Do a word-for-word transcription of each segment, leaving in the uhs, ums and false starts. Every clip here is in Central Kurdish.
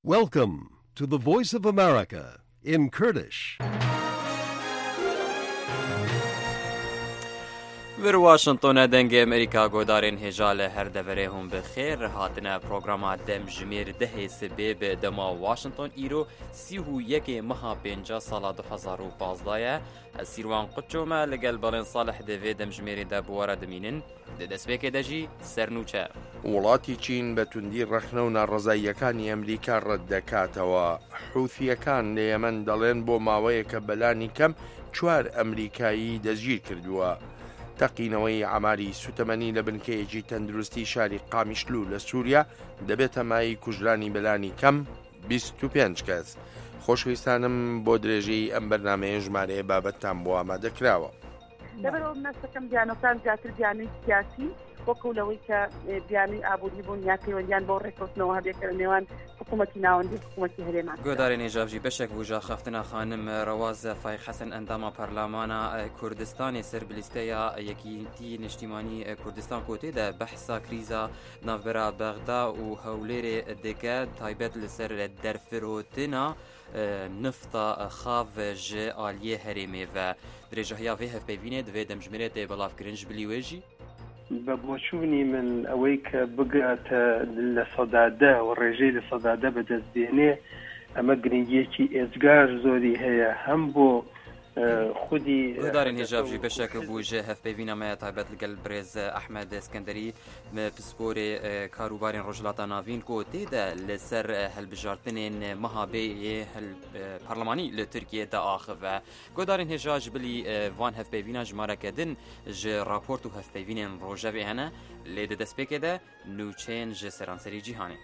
Welcome to the Voice of America in Kurdish. ور واشنطن دنگ امریکا گودارین هجال هر دوره هم بخیر هاتنه پروگرام دم جمیر ده سبه به دما واشنطن ایرو سی و یک ماه پنجا سال دو هزار و پانزده سیروان قچوما لگل بالین صالح دوه دم جمیر ده بوارد دمینن ده دسبک دجی سرنوچه وڵاتی چین بە توندی ڕەخنە و ناڕزاییەکانی ئەمریکا ڕەتدەکاتەوە. حوثیەکان لە یەمەن دەڵێن بۆ ماوەیەکە بەلانی کەم چوار ئەمریکایی دەستگیر کردووە. تەقینەوەی عەماری سوتەمەنی لە بنکەیەکی تەندروستی شاری قامیشلو لە سووریا دەبێتە مای کوژرانی بەلانی کەم بیست و پێنج کەس. خۆشەویستانم بۆ درێژەی ئەم بەرنامەیە ژمارەیە بابەتتان بۆ ئامادەکراوە. لەبەرەوە نەستەکەم بیانەکان زیاتر بیانەی سیاسی وەکوولەوەی کە بیانی ئابووری بوون یا پەیوەندیان بۆ ڕێککەوتنەوە هەبێتە لە نێوان حکوومەتی ناوەندی حکوومەتی هەرێمان. گۆدارین هێژاڤژی بەشێک بوو خەفتنا خانم ڕەواز فای حەسەن ئەنداما پەرلەمانە کوردستانی سەربلیستەیە یەکیتی نیشتیمانی کوردستان کۆتێدا بەحسا کریزا ناوبەرە بەغدا و هەولێرێ دەکە تایبەت لەسەر دەرفرۆتنە نفتا خاف ji aliyê herêmê ve dirêjehiya vê hevpeyvînê divê demjimêrê belavkirin ji bilîwêjî بە بۆچوونی من ئەوەی کە بگاتە لە سەدادە و ڕێژەی لە سەدادە بەدەستبێنێ ئەمە گرنگیەکی ئێزگار زۆری هەیە هەم بۆ خودی گۆدارین هێژاڤژی بەشێک بوو ji hevpeyvînamaya taybet li gel birêz Ehmed Skenderî me pisporê karûbarên rojhilata navîn kotê de li ser helbijartinên mehabeyê parlemanî li Tirkiye de axive. Godarên hêja ji bilî van hevpeyvîna ji mareke din ji raport û hevpeyvînên rojevê hene lê di destpêkê de nûçeyên ji seranserî cîhanê.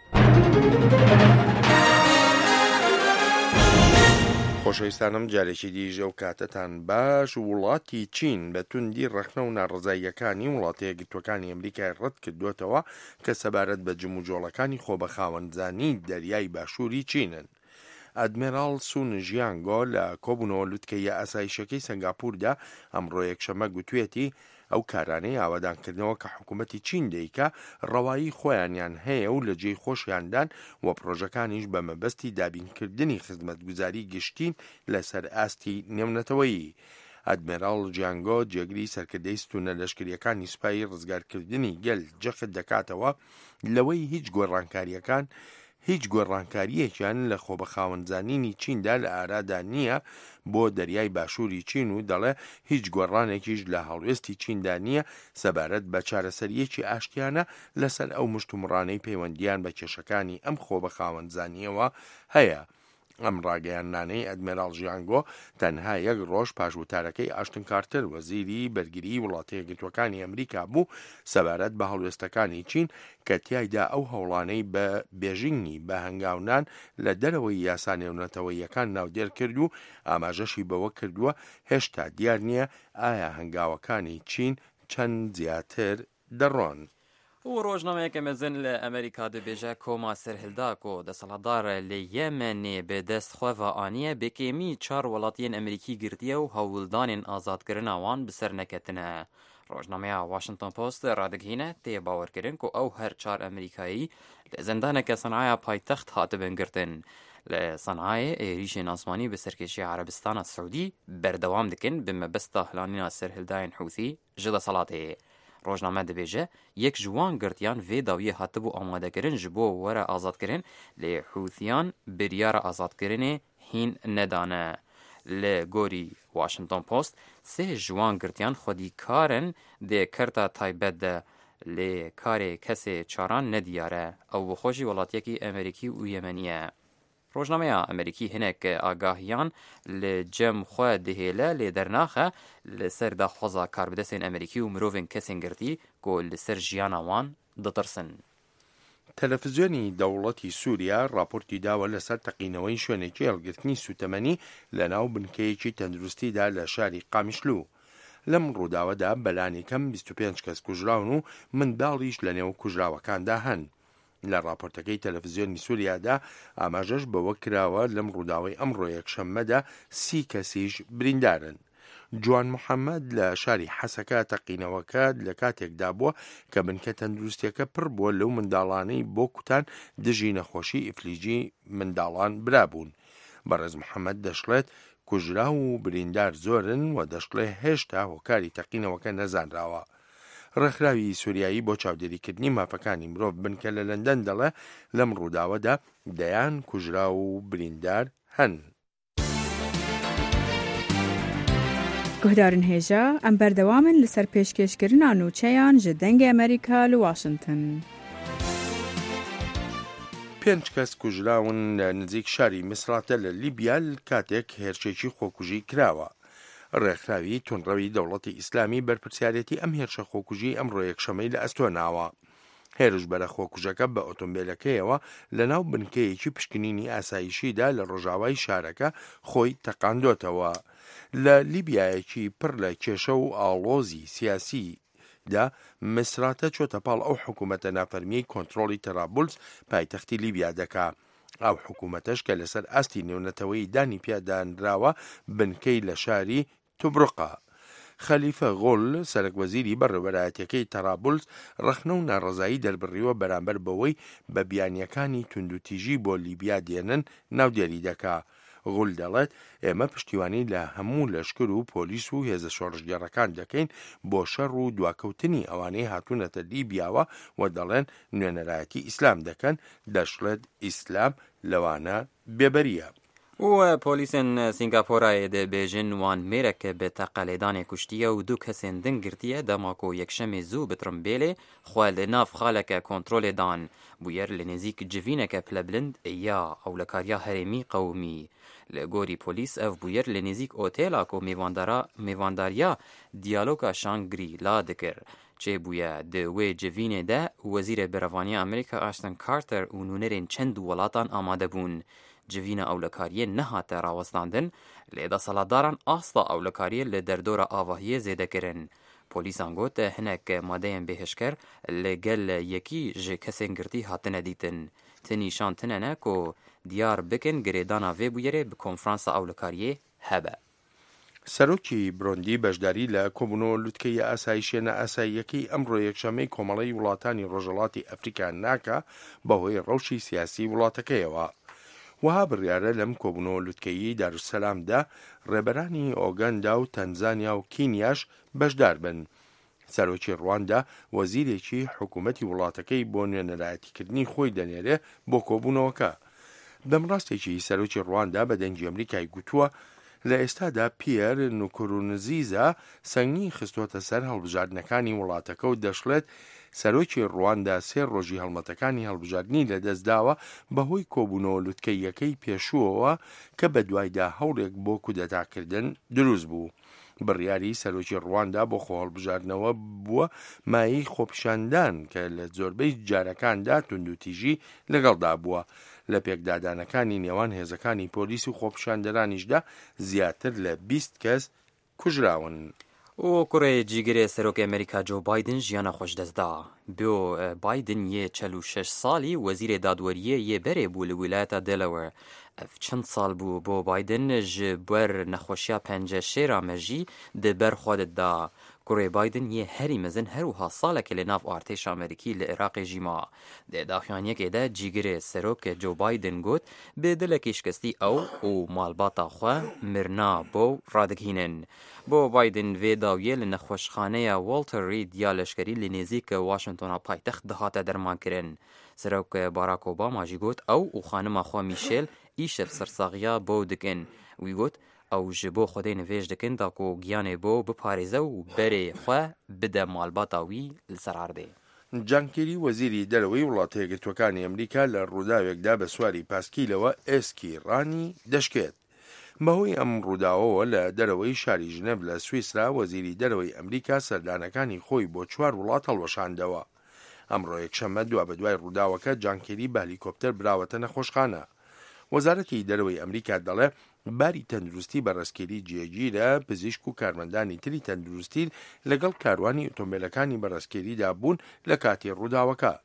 خۆشەویستانم جارێکی دیژە و کاتتان باش. وڵاتی چین بە توندی ڕەخنە و ناڕزاییەکانی وڵاتەیە گرتوەکانی ئەمریکای ڕەت کردوێتەوە کە سەبارەت بە جموجۆڵەکانی خۆ بە خاوەنزانی دەریای باشووری چینن. ئەدمێرال سون ژیانگۆ لە کۆبوونەوە لوتکەیە ئاسایشەکەی سەنگاپوردا ئەمڕۆ یەکشەمە گوتوێتی ئەو کارانەی ئاوادانکردنەوە کە حکوومەتی چین دەیکا ڕەوایی خۆیانیان هەیە و لە جێی خۆشیاندان و پرۆژەکانیش بە مەبەستی دابینکردنی خزمەتگوزاری گشتین لەسەر ئاستی نێونەتەوەیی. ئەدمێرال جیانگۆ جێگری سەرکردەی ستونە لەشکریەکانی سوپایی ڕزگارکردنی گەل جەخت دەکاتەوە لەوەی هیچ گۆڕانکاریەکان هیچ گۆڕانکاریەکیان لە خۆبەخاوەنزانینی چیندا لە ئارادا نییە بۆ دەریای باشووری چین و دەڵێ هیچ گۆڕانێکیش لە هەڵوێستی چیندا نییە سەبارەت بە چارەسەریەکی ئاشتیانە لەسەر ئەو مشتومڕانەی پەیوەندیان بە کێشەکانی ئەم خۆبەخاوەنزانیەوە هەیە. ئەم ڕاگەیاندانەی ئەدمێرال ژیانگۆ تەنها یەک ڕۆژ پاشوتارەکەی ئاشتن کارتر وەزیری بەرگری وڵاتە یەکگرتوەکانی ئەمریکا بوو سەبارەت بە هەڵوێستەکانی چین کە تیایدا ئەو هەوڵانەی بە بێژینگی بە هەنگاونان لە دەرەوەی یاسا نێونەتەوەییەکان ناودێر کرد و ئاماژەشی بەوە کردووە هێشتا دیار نییە ئایا هەنگاوەکانی چین چەند زیاتر دەڕۆن. و ڕۆژنامەیەکە مەزن لە ئەمریکا دەبێژە کۆما سەرهێلداک و دەسەڵاتدار لە یەمەنێ بەدەستخۆڤە ئانیە بێکێمی چار وڵاتیان ئەمریکی گرتیە و هەوڵدانên ئازادکردنا wan bi ser neketine. ڕۆژنامەیە واشنطن پۆست ڕادگهینە تێ باوەرکردن و ئەو هەر چار ئەمریکایی لە زەندانێکە سەنایە پایتەخت هاتبن گرتن. لە سەنایە عێریشên ئاسمانی بە سەرکێشی عەرەبستانە سەعودی بەردەوام دکن بە مەبەستا هەلانینا سەرهێلدایên حوثی ji دەسەڵاتê. ڕۆژنامە دەبێژە یەک ji wan girtiyan vê dawiyê hatibû amadekirin ji bo were azadkirin lê Hûthiyan biryara azadkirinê hîn nedane. Li gorî Washington Post sê ji wan girtiyan xwedîkarin dê kerta taybet de lê karê kesê çaran nediyare ew bi xwe jî welatiyekî Amerîkî û Yemenî ye. ڕۆژنامەیە ئەمریکی هەنێک ئاگاهیان لە جەم خۆ دەهێلە لێ دەرناخە لەسەر داخوازا کاربدەستێن ئەمریکی و مرۆڤên kesên girtî کۆ لەسەر ژیانە wan دەترسن. تەلەڤیزیۆنی دەوڵەتی سووریا راپۆرتی داوە لەسەر تەقینەوەی شوێنێکی هەڵگرتنی سوتەمەنی لە ناو بنکەیەکی تەندروستیدا لە شاری قامیشلو. لەم ڕووداوەدا بەلانی کەم بیست و پێنج کەس کوژراون و منداڵیش لە نێو کوژراوەکاندا هەن. لە راپۆرتەکەی تەلەڤیزیۆنی سووریادا ئاماژەش بەوە کراوە لەم ڕووداوەی ئەمڕۆ یەکشەممەدا سی کەسیش بریندارن. جوان محەممەد لە شاری حەسەکە تەقینەوەکە لە کاتێکدا بووە کە بنکە تەندروستیەکە پڕ بووە لەو منداڵانەی بۆ کوتان دژی نەخۆشی ئیفلیجی منداڵان برابوون. بەڕێز محەممەد دەشڵێت کوژرا و بریندار زۆرن و دەشڵێ هێشتا هۆکاری تەقینەوەکە نەزانراوە. ڕێکخراوی سووریایی بۆ چاودێریکردنی مافەکانی مرۆڤ بنکە لە لەندەن دەڵێ لەم ڕووداوەدا دەیان کوژرا و بریندار هەن. گوهدارن هێژە ئەم بەردەوامن لەسەر پێشکەشکردنا نوچەیان ji dengê ئەمریکا لە واشنگتن. پێنج کەس کوژراون لە نزیک شاری میسراتە لە لیبیا کاتێک هێرشێکی خۆکوژی کراوە. ڕێکخراوی تونڕەوی دەوڵەتی ئیسلامی بەرپرسیارەتی ئەم هێرشە خۆکوژی ئەمڕۆ یەکشەمەی لە ئەستۆناوە. هێرشبەرە خۆکوژەکە بە ئۆتۆمبیلەکەیەوە لە ناو بنکەیەکی پشکنینی ئاسایشیدا لە ڕۆژاوای شارەکە خۆی تەقاندۆتەوە. لە لیبیایەکی پڕ لە کێشە و ئاڵۆزی سیاسی دا مسراتە چۆتە پاڵ ئەو حکوومەتە نافەرمیەی کۆنتترۆلی تەرابولس پایتەختی لیبیا دەکا. ئەو حکوومەتەش کە لەسەر ئاستی نێونەتەوەی دانی پیادانراوە بنکەی لە شاری توبڕقا. خەلیفە غۆڵ سەرۆکوەزیری بەڕێوەبەرایەتیەکەی تەرابولس ڕەخنە و ناڕەزایی دەربڕیوە بەرامبەر بەوەی بە بیانیەکانی توندوتیژی بۆ لیبیا دێنن ناودێری دەکا. غول دەڵێت ئێمە پشتیوانی لە هەموو لەشکر و پۆلیس و هێزە شۆڕژگەڕەکان دەکەین بۆ شەڕ و دواکەوتنی ئەوانەی هاتوونەتە لیبیاوە و دەڵێن نوێنەرایەتی ئیسلام دەکەن، دەشڵێت ئیسلام لەوانە بێبەریە. و پۆلیسên سینگاپۆرایê dê bêjin wan mêreke bi teqelêdanê kuştiye û du kesên din girtiye dema ku yekşemê zû bi Trimbêlê xwe li nav xaleke kontrolê dan. Bûyer li nêzik civîneke pilebilind ya ewlekariya herêmî qewmî. Li gorî polîs ev bûyer li nêzik otêla ku mêvandariya diyaloga Shangri-La dikir. Çêbûye di wê civînê de Wezîrê Berevaniya Amerîka Ashton Carter û nûnerên çend welatan amade bûn. Civîna ewlekariyê nehate rawestandin, lê desaladaran asta ewlekariyê li derdora avahiyê zêdekirin. Polîsan got hinek madeyên bêhişker li gel yekî ji kesên girtî hatine dîtin. Ti nîşan tune ku diyar bikin girêdana vê bûyerê bi konferansa ewlekariyê hebe. سەرۆکی برۆندی بەشداری لە کۆبوونەوە لوتکەی ئاسایشیە نەئاساییەکەی ئەمڕۆ یەکشەمەی کۆمەڵی وڵاتانی ڕۆژهەڵاتی ئەفریقا ناکە بەهۆی ڕەوشی سیاسی وڵاتەکەیەوە. وها بڕیارە لەم کۆبوونەوە لوتکەیی دارسەلامدا ڕێبەرانی ئۆگەندا و تەنزانیا و کینیاش بەشدار بن. سەرۆکی ڕواندا وەزیرێکی حکوومەتی وڵاتەکەی بۆ نوێنەرایەتیکردنی خۆی دەنێرێ بۆ کۆبوونەوەکە. بەمڕاستێکی سەرۆکی ڕواندا بە دەنگی ئەمریکای گوتووە لە ئێستادا پێر نوکورونزیزا سەنگی خستۆتە سەر هەڵبژاردنەکانی وڵاتەکە و دەشڵێت سەرۆکی ڕواندا سێ ڕۆژی هەڵمەتەکانی هەڵبژاردننی لەدەستداوە بەهۆی کۆبوونەوە لوتکەیەکەی پێشووەوە کە بە دوایدا هەوڵێک بۆ کودەتاکردن دروست بوو. بڕیاری سەرۆکی ڕواندا بۆ خۆ هەڵبژاردنەوە بووە مایەی خۆپیشاندان کە لە زۆربەی جارەکاندا توندوتیژی لەگەڵدا بووە. لە پێکدادانەکانی نێوان هێزەکانی پۆلیس و خۆپیشاندەرانیشدا زیاتر لە بیست کەس کوژراون. و کوڕێ جیگرێ سەرۆکی ئەمریکا جۆ بایدن ژیانە خۆشدەستدا. بۆ بایدن یê çel û şeş salî wezîrê dadweriyê yê berê bû li wilayeta Delaware. Ev çend sal bû bۆ Biden ji ber nexweşiya penceşêra me jî di ber xwe de da. Kurê Biden yê herî mezin her wiha salekê li nav artêşa Amerîkî li Iraqê jî ma. Di daxuyaniyekê de cîgirê serok Joe Biden got bi dilekî şikestî ew û malbata xwe mirna bo radikînin. Bo Biden vê dawiyê li nexweşxaneya Walter Reed ya leşkerî li nêzik Washingtona paytext dihate dermankirin. Serok Barack Obama jî got ew û xanima xwe Michelle îşev sersaxiya bo dikin. Wî got ew ji bo Xwedê nivêj dikin da ku giyanê bo biparêze û berê xwe bide malbata wî li ser erdê. جانکێری وەزیری دەرەوەی وڵاتە یەکگرتووەکانی ئەمریکا لە ڕووداوێکدا بە سواری پاسکیلەوە ئێسکی ڕانی دەشکێت. بەهۆی ئەم ڕووداوەوە لە دەرەوەی شاری ژنەڤ لە سویسرا وەزیری دەرەوەی ئەمریکا سەردانەکانی خۆی بۆ چوار وڵات هەڵوەشاندەوە. ئەمڕۆ یەکشەممە دوا بە دوای ڕووداوەکە جانکێری بە هەلیکۆپتەر براوەتە نەخۆشخانە. وەزارەتی دەرەوەی ئەمریکا دەڵێ باری تەندروستی بەڕێزکێری جێگیرە پزیشک و کارمەندانی تری تەندروستی لەگەڵ کاروانی ئۆتۆمبیلەکانی بەڕێزکێریدا بوون لە کاتی ڕووداوەکە.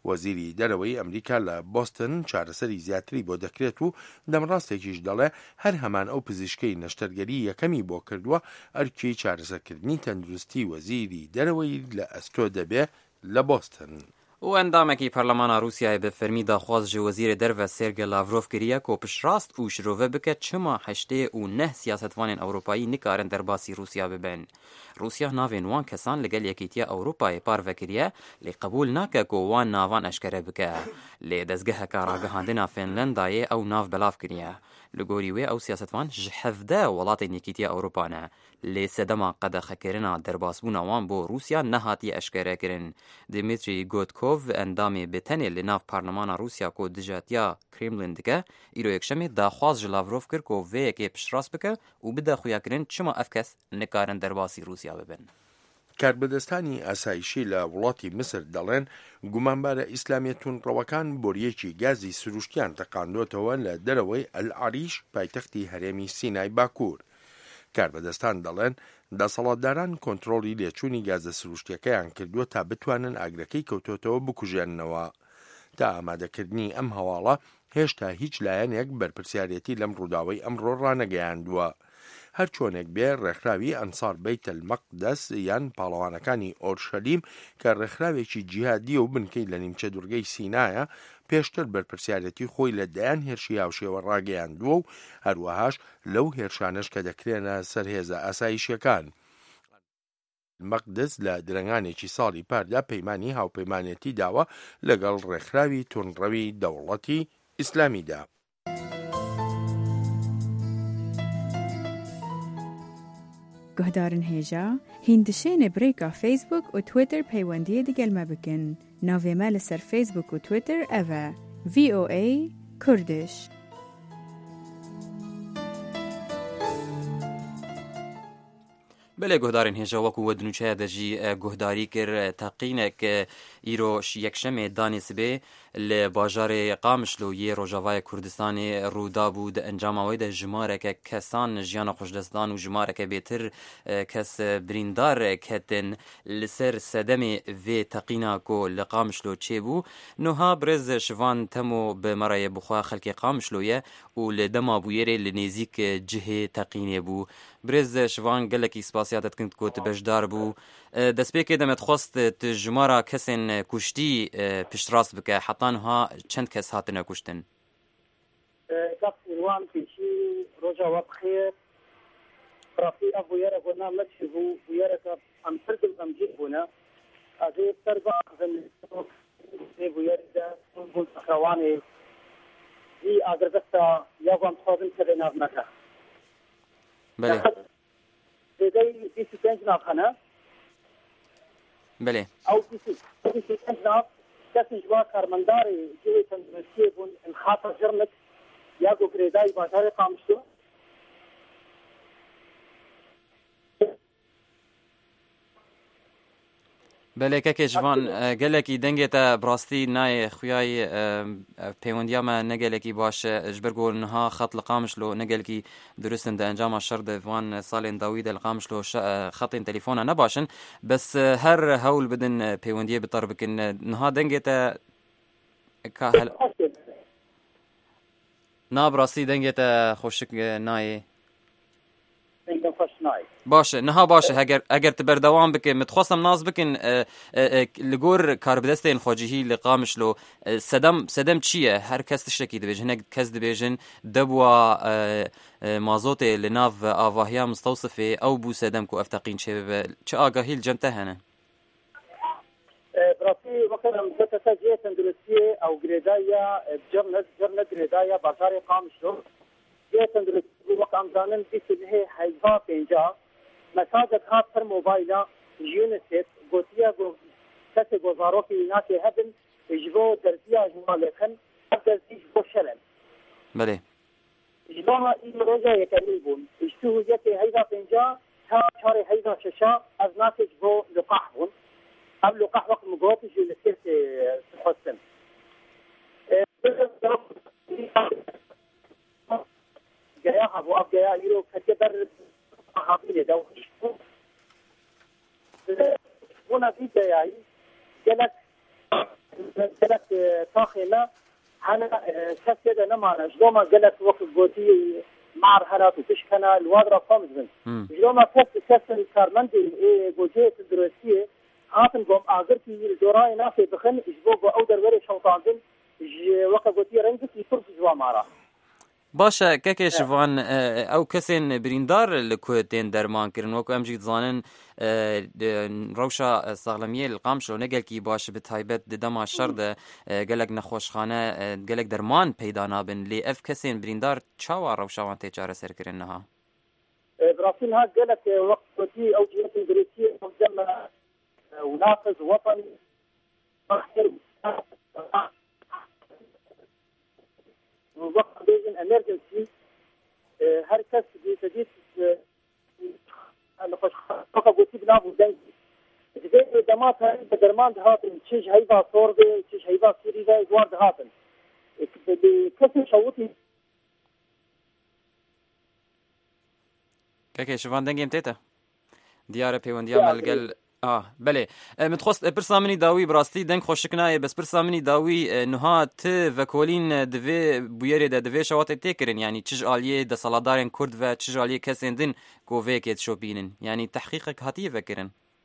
وەزیری دەرەوەی ئەمریکا لە بۆستن چارەسەری زیاتری بۆ دەکرێت و دەمڕاستێکیش دەڵێ هەر هەمان ئەو پزیشکەی نەشتەرگەری یەکەمی بۆ کردووە ئەرکی چارەسەرکردنی تەندروستی وەزیری دەرەوەی لە ئەستۆ دەبێ لە بۆستن. و اندامکی پارلمانا روسیای به فرمی داخواست جه وزیر در و سرگی لاوروف کریه که پشراست و شروع بکه چما هشته و نه سیاستوان اروپایی نکارن در باسی روسیا ببین. روسیا ناوین وان کسان لگل یکیتیا اروپای پار وکریه لی قبول ناکه که وان ناوان اشکره بکه. لی دزگه کاراگهاندنا فنلندای او ناو بلاف کریه. لگوریوی او سیاستوان جهفده ولات نیکیتیا اروپانه. لی سدما قد خکرنا در باسبون وان بو روسیا نهاتی اشکره کرن. دیمیتری گودکوف اندامی بتنی لناف پارلمان روسیا کو دجاتیا کرملین دکه ایرو یکشمی داخواست لاوروف کر کو وی که پشراست بکه و بده خویا کرن چما افکس نکارن در باسی روسیا ببن. کاربدەستانی ئاسایشی لە وڵاتی مسر دەڵێن گومانبارە ئیسلامیەتون ڕەوەکان بۆریەکی گازی سروشتیان تەقاندۆتەوە لە دەرەوەی ئەلعەریش پایتەختی هەرێمی سینای باکوور. کاربدەستان دەڵێن دەسەڵاتداران کۆنتڕۆڵی لێچوونی گازە سروشتیەکەیان کردووە تا بتوانن ئاگرەکەی کەوتۆتەوە بکوژێننەوە. تا ئامادەکردنی ئەم هەواڵە هێشتا هیچ لایەنێک بەرپرسیارەتی لەم ڕووداوەی ئەمڕۆ ڕانەگەیاندووە. هەر چۆنێک بێ ڕێکخراوی ئەنسار بەیت المەقدەس یان پاڵەوانەکانی ئۆرشەلیم کە ڕێکخراوێکی جیهادی و بنکەی لە نیمچە دوورگەی سینایە پێشتر بەرپرسیارەتی خۆی لە دەیان هێرشی هاوشێوە ڕاگەیاندووە و هەروەهاش لەو هێرشانەش کە دەکرێنە سەر هێزە ئاسایشیەکان. مەقدس لە درەنگانێکی ساڵی پاردا پەیمانی هاوپەیمانێتی داوە لەگەڵ ڕێکخراوی تونڕەوی دەوڵەتی ئیسلامیدا. گهدارن هیجا هندشین بریکا فیسبوک و تویتر پیوندی دیگل مبکن. ناوی مال سر فیسبوک و تویتر اوه وی او ای کردش. بله گهدارین هجا وکو و دنوچه دجی گهداری کر تقینک ایروش یکشم دانیس به لباجار قامشلو یه روجاوای کردستان رودا بود انجام وید جماره که کسان جیان خوشدستان و جماره که بهتر کس بریندار کتن لسر صدم و تقینا کو لقامشلو چه بو نوها برز شوان تمو به مرای بخوا خلق قامشلویه و لدما بویره لنزیک جه تقینه بو برز شوان گلکی سپاسیاتت کند کو تبشدار بو دەستپێکێ دەمێت خۆست ژمارە کەسێن کوشتی پشتڕاست بکە حتانها چەند کەس هاتنە کوشتن وان پێشی ڕۆژاوە بخێر ڕافی ئەو بویەرە بۆ نامەچی بوو بویەرەکە ئەم سردم ئەمجێ بوونە ئەزێ سەربا بویەردا بوونەوانێ ئی ئاگرگەستا یاوان خۆزم کەدە ناومەکە بەێ دەدەی بیست و پێنج ناخەنە بله او کسی ناف کسی جوا کارمنداری جوی تندرستی بون انخاطر جرمت یا گو گریدای بازار قامشتو بله که جوان گلکی دنگه تا براستی نای خویای پیوندیا ما نگلکی باشه اجبرگو نها خط لقامش لو نگلکی درستن ده انجام شرد وان سال داوید القامش لو خط تليفون نباشن بس هر هول بدن پیوندیه بطر بکن نها دنگه تا کهل نا براستی دنگه تا خوشک نای باشه نها باشه اگر اگر تبردوام بکن متخصم ناز بکن لگور کاربدستین خوجهی لقامش لو سدم سدم چیه هر کس تشکی دبیجن هنگ کس دبیجن دبوا مازوت لناف آواهیا مستوصفه او بو سدم کو افتقین چه چه آگاهی الجمته هنه براسي وكرم تتسجيه تندرسيه او جريدايا جرنت جرنت جريدايا بازار قامش لو یه تندرستی وقت امزانن بیست به هزار پنجاه مساجد هات پر موبایلا یونیسف گوتیا گو کسی گزارو که اینا که هدن جبو درزیا جمالکن درزی جبو شلن بله جبوها این روزا یکمی بون اشتوه یکی هزار پنجاه تا چار هزار ششا از ناس جبو لقاح بون ام لقاح وقت مگوتی یونیسف تخصم جایا ابو اب جایا يرو كتبر حاطين دو هنا في جاي جلك قالت طاخنا أنا شكل أنا ما جلوما قالت وقت بوتي مع هنات وتشكنا الوادرة فامزن جلوما كسر كسر كارمندي بوجيه الدروسية هاتن قوم أعذرتي الجوراي نافي بخن إجبوب أودر وري شوطاندن وقت بوتي رنجت يفرس جوا مارا باشا كاكي شوان او كسين بريندار لكوتين درمان كرن وكو امجي تزانن روشا ساغلمية القامشو نقل كي باش بتهايبت دما الشرد قلق نخوشخانة قلق درمان پیدا نابن لي اف كسين بريندار چاوا روشا وان تيجار سر كرنها براسلها قلق وقت بوتي او جهة الدريسية مجمع وناقص وطني وقت بيجن امرجنسي هركس بيتجيت نخش فقط قلت بنابو دنجي جديد دمات هاي بدرمان دهاتن تشيش هيبا صوربي تشيش هيبا سيري ذا ادوار دهاتن بكسر شوطي كاكي شوفان دنجي متيتا ديارة بيونديا ملقل آه بله متخص برسامني داوي براستي دنگ خوشکنای بس برسامني داوي نهات وکولین دوی بویری ده دوی شوات تکرین يعني تج آلیه ده سالادارن کرد و تج آلیه کسندن کووه کت شوبینن يعني تحقیقك هاتیه فکرن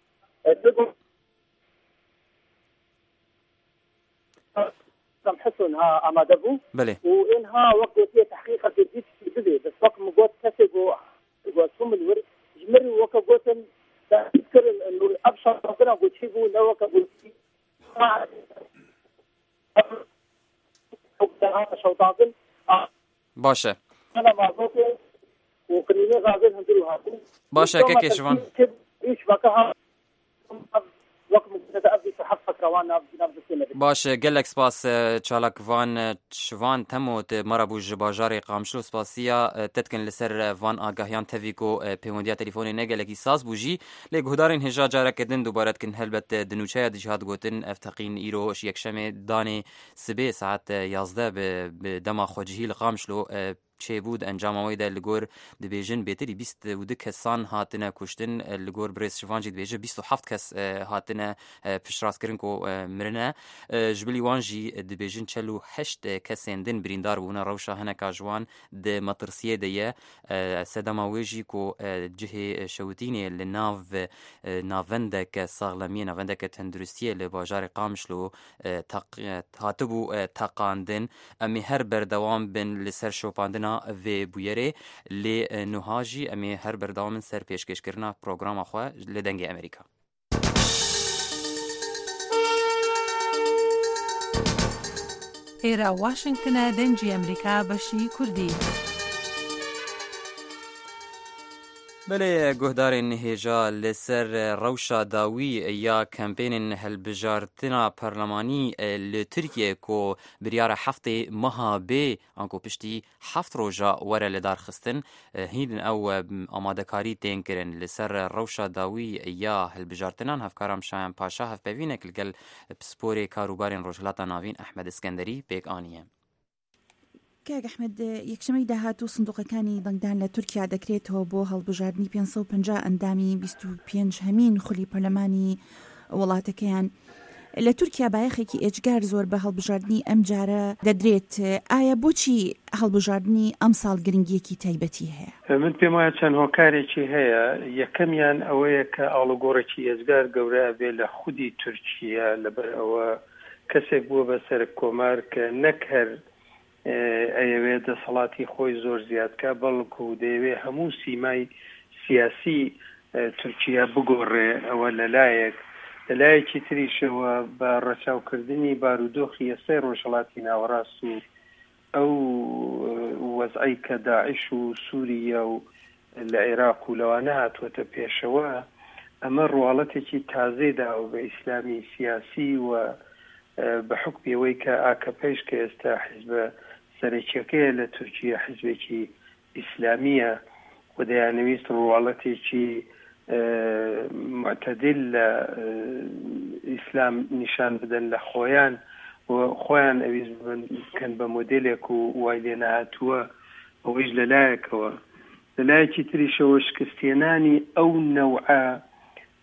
سم حسنها امادبو بله وانها وقت فيه تحقيق جديد في بس وقت مقود كسبوا وسم الورد جمر وقت قوتن تذكر انه الابشر ربنا قلت شيبوا لو قلت شوطاطن باشه انا ما قلت وكنيني غازل هندلو هاتو باشه كيكي شوان ايش بقى وقت متأبي صحف فكروان نفس السنة باشه گلک سپاس چالک وان شوان تموت مربو جباجاری قامشلو سپاسیا تتکن لسر وان آگاهیان تفیکو پیوندیا تلفونی نگلکی ساز بوجی لگهدارین هجا جاره کدن دوبارت کن هلبت دنوچه دیجهاد گوتن افتقین ایروش یکشمه دانه سبه ساعت یازده به دما خوجهی لقامشلو چه بود انجام آوی در لگور دبیجن بهتری بیست و دو کسان هاتنه کشتن لگور بریس شوانجی دبیجه بیست و هفت کس هاتنه پشراس کرن کو مرنه جبلی وانجی دبیجن چلو هشت کسندن بریندار بونه روشا هنه کاجوان د مطرسیه دیه سدما ویجی کو جه شوتینی لناو ناوندک ساغلمیه ناوندک تندرستیه لباجار قامشلو هاتبو تاقاندن امی هر بردوام بن لسر شوپاندن و بویره لی نهاجی امی هر بردوام سر پیشکش کرنا پروگرام خواه لدنگ امریکا. ایرا واشنگتن دنجی امریکا بشی کردی. بله گهدارین هجا لسر روشا داوی یا کمپین هلبجارتنا پارلمانی لترکیه کو بریار هفته مها به انکو پشتی هفت روزا وره لدار خستن هین او آماده کاری تین کرن لسر روشا داوی یا هلبجارتنا هفکارم شایم پاشا هف ببینک لگل سپوری کاروبارین روشلاتا ناوین احمد اسکندری بیگ آنیه. کاک احمد یەکشەمەی داهاتوو سندوقەکانی دەنگدان لە تورکیا دەکرێتەوە بۆ هەڵبژاردننی پێنجسەد و پەنجا ئەندامی بیست و پێنج هەمین خولی پەرلەمانی وڵاتەکەیان لە تورکیا بایەخێکی ئێجگار زۆر بە هەڵبژاردننی ئەم جارە دەدرێت. ئایا بۆچی هەڵبژاردننی ئەم ساڵ گرنگیەکی تایبەتی هەیە؟ من پێم وایە چەند هۆکارێکی هەیە. یەکەمیان ئەوەیە کە ئاڵوگۆڕێکی ئێجگار گەورە بێ لە خودی تورکیا لەبەر ئەوە کەسێک بووە بەسەر کۆمار کە نەک هەر ئەیەوێ دەسەڵاتی خۆی زۆر زیادکە بەڵکو و دەیەوێ هەموو سیمای سیاسی تورکیا بگۆڕێ. ئەوە لەلایەک لەلایەکی تریشەوە بە ڕەچاوکردنی بارودۆخی ئێستای ڕۆژهەڵاتی ناوەڕاست و ئەو وەزعی کە داعش و سووریا و لە عێراق و لەوانە هاتووەتە پێشەوە ئەمە ڕواڵەتێکی تازەیدا و بە ئیسلامی سیاسی و بە حکمیەوەی کە ئاکەپەیش کە ئێستا حیزبە سەرەکیەکەیە لە تورکیا حیزبێکی ئیسلامیە و دەیانەویست ڕواڵەتێکی معتەدل لە ئیسلام نیشان بدەن لە خۆیان و خۆیان ئەویست بکەن بە مۆدێلێک و وای لێ نەهاتووە. ئەوەیش لەلایەکەوە. لەلایەکی تریشەوە شکستێنانی ئەو نەوعە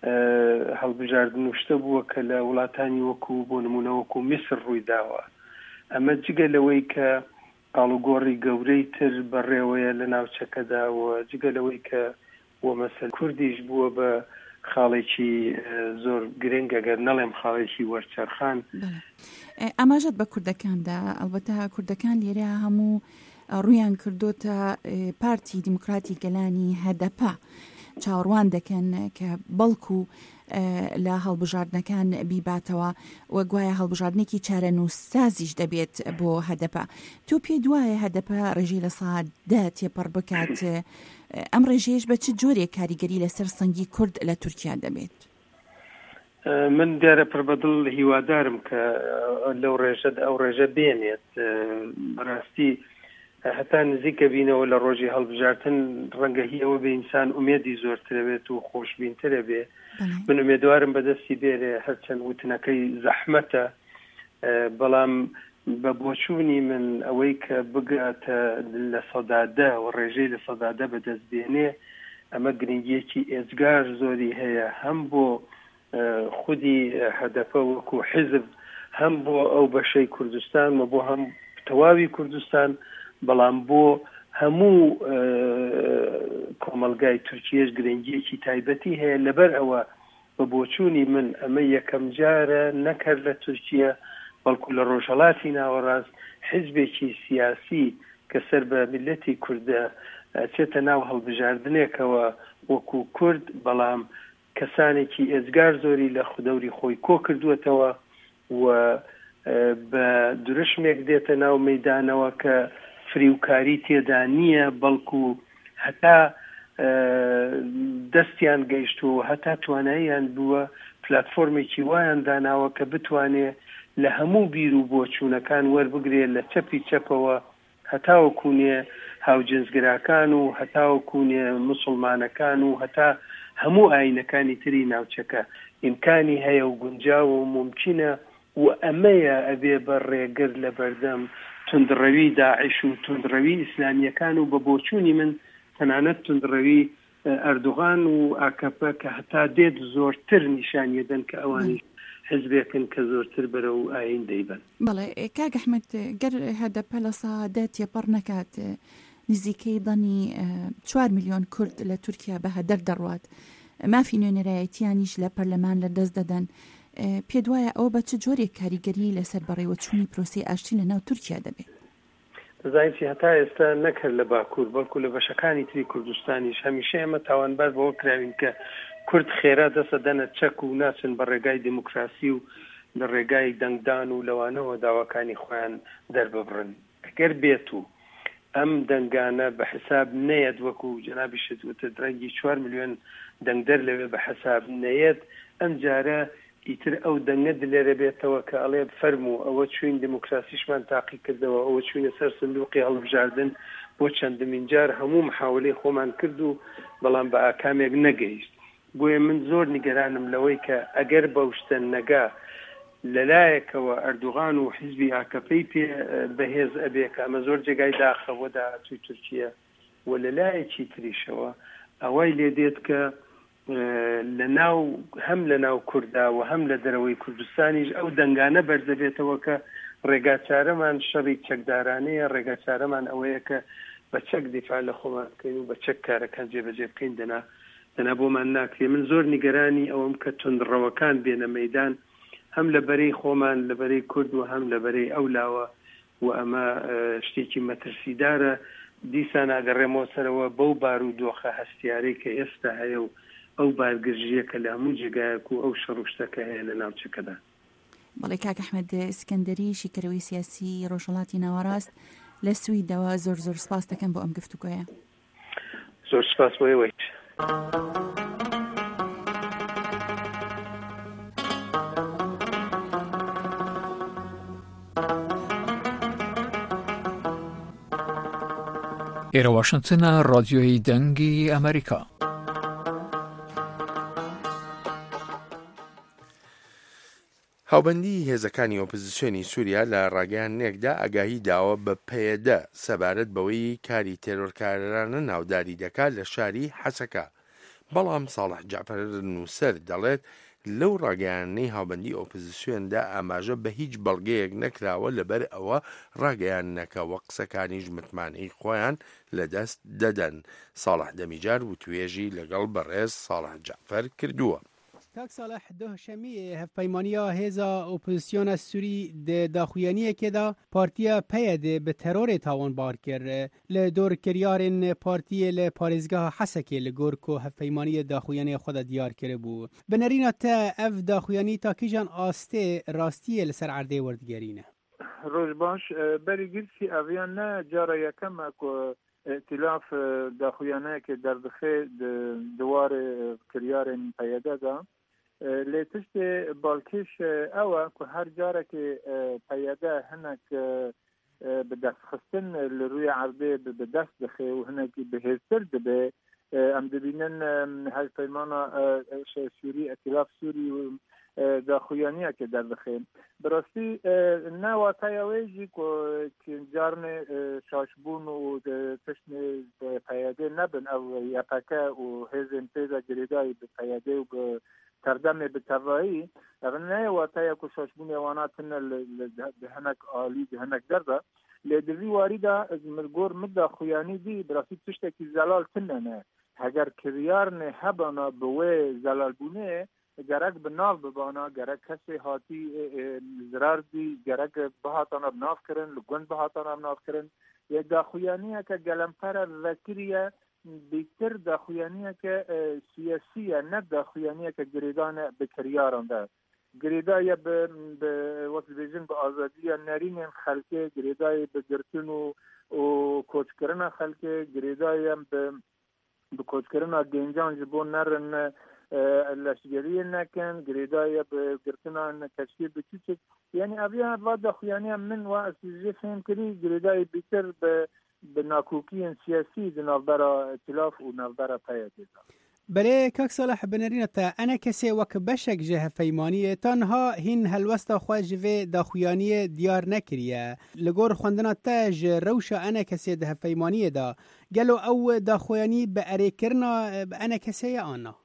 هەڵبژاردن شتە بووە کە لە وڵاتانی وەکو بۆ نمونە وەکو میسر ڕووی داوە. ئەمە جگە لەوەی کە ئاڵوگۆڕی گەورەی تر بەڕێوەیە لە ناوچەکەدا و جگە لەوەی کە وە مەسەل کوردیش بووە بە خاڵێکی زۆر گرنگ ئەگەر نەڵێم خاڵێکی وەرچەرخان. ئاماژەت بە کوردەکاندا ئەلبەتە کوردەکان لێرە هەموو ڕویان کردوتە پارتی دیموکراتی گەلانی هەدەپا چاوەڕوان دەکەن کە بەڵکو لە هەڵبژاردنەکان بیباتەوە و گوایە هەڵبژاردنێکی چارەنووسسازیش دەبێت بۆ هەدەپا. تو پێ دوایە هەدەپا ڕێژەی لە سەعاتدە تێپەڕ بکات، ئەم ڕێژەیەش بە چ جۆرێک کاریگەری لەسەر سەنگی کورد لە تورکیا دەبێت؟ من دیارە پڕبەدڵ هیوادارم کە لەو ڕێژەت ئەو ڕێژە بێنێت. بەڕاستی هەتا نزیکە بینەوە لە ڕۆژی هەڵبژارتن ڕەنگە هی ئەوە بە ئینسان ئومێدی زۆرترەوێت و خۆشببینترە بێ. من ئومێدوارم بەدەستی بێرێ هەرچەند وتنەکەی زەحمەتە، بەڵام بە بۆچوونی من ئەوەی کە بگاتە لە سەدادە و ڕێژەی لە سەدادە بەدەست بێنێ ئەمە گرنگیەکی ئێجگار زۆری هەیە، هەم بۆ خودی هەدەپە وەکو حیزب، هەم بۆ ئەو بەشەی کوردستان و بۆ هەم تەواوی کوردستان، بەڵام بۆ هەموو کۆمەلگای تورکیەش گرنگیەکی تایبەتی هەیە. لەبەر ئەوە بە بۆچوونی من ئەمە یەکەم جارە نەکرد لە تورکیە، بەڵکو لە ڕۆژهەڵاتی ناوەڕاست حیزبێکی سیاسی کە سەر بە میلەتی کوردە چێتە ناو هەڵبژاردنێکەوە وەکو کورد، بەڵام کەسانێکی ئێجگار زۆری لە خودەوری خۆی کۆ کردووەتەوە و بە درشمێک دێتە ناو مەیدانەوە کە فریوکاری تێدا نییە، بەڵکو هەتا دەستیان گەیشت و هەتا تواناییان بووە پلاتفۆرمێکی وایان داناوە کە بتوانێ لە هەموو بیر و بۆچوونەکان وەربگرێت لە چەپی چەپەوە، هەتاوەکوونێ هاوجنسگراکان و هەتاوەکوونێ مسلمانەکان و هەتا هەموو ئاینەکانی تری ناوچەکە ئیمکانی هەیە و گونجاوە و ممکنە و ئەمەیە ئەبێ بە ڕێگر لە بەردەم تندڕەوی داعش و تندڕەوی ئیسلامیەکان و بە بۆچوونی من تەنانەت تندڕەوی ئەردوغان و ئاکەپە کە هەتا دێت زۆرتر نیشانیەدەن کە ئەوانی حزبێکن کە زۆرتر بەرە و ئاین دەیبن. بەڵێ کاک ئەحمەد، گەر هەدەپە لە سەعاتدە تێپەڕ نەکات نزیکەی دەنی چوار میلیۆن کورد لە تورکیا بە هەدەر دەڕوات، مافی نوێنەرایەتیانیش لە پەرلەمان لە دەست دەدەن، پێ دوایە ئەو بە چ جۆرێک کاریگەری لەسەر بەڕێوەچوونی پرۆسی ئاشتی لە ناو تورکیا دەبێت؟ دەزانیتی هەتا ئێستا نەکرد لە باکوور، بەڵکو لە بەشەکانی تری کوردستانیش هەمیشە ئێمە تاوانبار بەوە کراوین کە کورد خێرا دەسە دەنە چەک و ناچن بە ڕێگای دموکراسی و لە ڕێگای دەنگدان و لەوانەوە داواکانی خۆیان دەرببڕن. ئەگەر بێت و ئەم دەنگانە بە حساب نەیەت وەکو جەنابی شتوتە درەنگی چوار میلیۆن دەنگدەر لەوێ بە حساب نەیەت، ئەم جارە ئیتر ئەو دەنگە دلێرە بێتەوە کە ئەڵێ فەرموو ئەوە چوین دموکراسیشمان تاقی کردەوە، ئەوە چوینە سەر سندوقی هەڵبژاردن بۆ چەندمین جار هەموو محاولەی خۆمان کرد و بەڵام بە ئاکامێک نەگەیشت. بۆیە من زۆر نیگەرانم لەوەی کە ئەگەر بەوشتە نەگا لەلایەکەوە ئەردوغان و حیزبی ئاکەپەی پێ بەهێز ئەبێ کە ئەمە زۆر جێگای داخەوەدا توی تورکیە و لەلایەکی تریشەوە ئەوەی لێ دێت کە لە ناو هەم لە ناو کووردا و هەم لە دەرەوەی کوردستانیش ئەو دەنگانە بەرزەبێتەوە کە ڕێگا چارەمان شەڕی چەکدارانەیە، ڕێگا چارەمان ئەوەیە کە بە چەک دیفاع لە خۆمان بکەین و بە چەک کارەکان جێبەجێ بکەین دەنا دەنا بۆمان ناکرێ. من زۆر نیگەرانی ئەوم کە تندڕەوەکان بێنە مەیدان، هەم لە بەرەی خۆمان لە بەرەی کورد و هەم لە بەرەی ئەولاوە و ئەمە شتێکی مەترسیدارە. دیسان ئاگەڕێمەوە سەرەوە بەو بارودۆخە هەستیارەی کە ئێستا هەیە و ئەو بارگرژیە کە لە هەموو جێگایەک و ئەو شەڕوشتەکە هەیە لە ناوچەکەدا. بەڵێ کاک ئەحمەد ئیسکەندەری، شیکەرەوەی سیاسی ڕۆژهەڵاتی ناوەڕاست لە سویدەوە، زۆر زۆر سپاس دەکەم بۆ ئەم گفتوگۆیە. زۆر سپاس بۆ ئێوەی. ئێرە واشنگتنە، ڕادیۆی دەنگی ئەمریکا. هاوبەندی هێزەکانی ئۆپۆزیسیۆنی سووریا لە ڕاگەیانێکدا ئاگاهی داوە بە پێدە سەبارەت بەوەی کاری تێرۆرکارانە ناوداری دەکات لە شاری حەسەکە. بەڵام ساڵح جعفەر نووسەر دەڵێت لەو ڕاگەیانەی هاوبەندی ئۆپۆزیسیۆندا ئاماژە بە هیچ بەڵگەیەک نەکراوە لەبەر ئەوە ڕاگەیانەکەوە قسەکانیش متمانەی خۆیان لەدەست دەدەن. ساڵح دەمیجار و توێژی لەگەڵ بەڕێز ساڵح جعفەر کردووە. کاک صالح دوهشەمی هەفپەیمانیە هێزا ئۆپۆزیسیۆنە سووری داخویانیەکێدا پارتیە پەیەدێ بە تەرۆرێ تاوانبار کرد لە دۆرکریارên پارتیە لە پارێزگاها حەسەکێ لە گۆر کۆ هەفپەیمانیە داخویانیە خۆدا دیار کرد بوو. بنەرینە تە ئەف داخویانی تا کیژان ئاستێ ڕاستیە لەسەر عەردەی وەردگەرینە. ڕۆژ باش بەری گرسی ئەڤیان نە جارە یەکەمە کۆ ائتلاف داخویانەیەکێ دەردەخێ دوارێ کریارên پەیەدەدا لێ تشتێ باڵکێش ئەوە کو هەر جارێکێ پەیەدە هەنێک بەدەستخستن لە ڕووی عەردێ بەدەست دەخێ و هەنێکی بەهێزتر دەبێ ئەم دەبینن هەفپەیمانە سووری ائتلاف سووری داخویانیەکێ دەردەخێ بەڕاستی ناواتایەوەیژی جارنێ شاشبوون و تشتێ پەیەدێ نەبن ئەو یەپەکە و هێزên پێدا گرێدایی بە پەیەدێ و بە تەردەمێ بتەڤایی ئەڤ نایەواتایە کو شاشبوونێ واناتنە لە هەنێک ئالی هەنێک دەردا لێ دڤی واریدا ملگۆر مدا خویانی دی بەڕاستی تشتێکی زەلال تنەنە هەگەر کریارنێ هەبانە بەوێ زەلالبوونێ گەرەک بناو ببانە گەرەک کەسێ هاتی زراردی گەرەک بهاتانە بناوکردن لە گوند بهاتانە بناوکردن یە داخویانیەکە گەلەمپەرە ڤەکریە بیتر داخویانیەکە سیاسیە نە داخویانیەکە گرێدانە بکریاراندا گرێدایە وەک دەبێژن بە ئازادیە نەرینێن خەلکێ گرێدایە بەگرتن و کۆچکردنە خەلکێ گرێدایە بە کۆچکردنە گەنجان ji بۆ نەرن لەشگەریە نەکەن گرێدایە بگرتنان کەشتی بچوچێت یعنی ئەڤیان وا داخویانیە من وا ئەسیژێ فێم کردی گرێدایە بیتر بە ناکۆکیên سیاسی di navbera îtilaf û navbera peyedê de. Berê kak Salih binêrîna te ene kesê wek beşek ji hevpeymaniyê tanha hîn helwesta xwe ji vê daxuyaniyê diyar nekiriye. Li gor xwendina te ji rewşa ene kesê di hevpeymaniyê da gelo ew daxuyanî bi erêkirina bi ene kesê ye ana?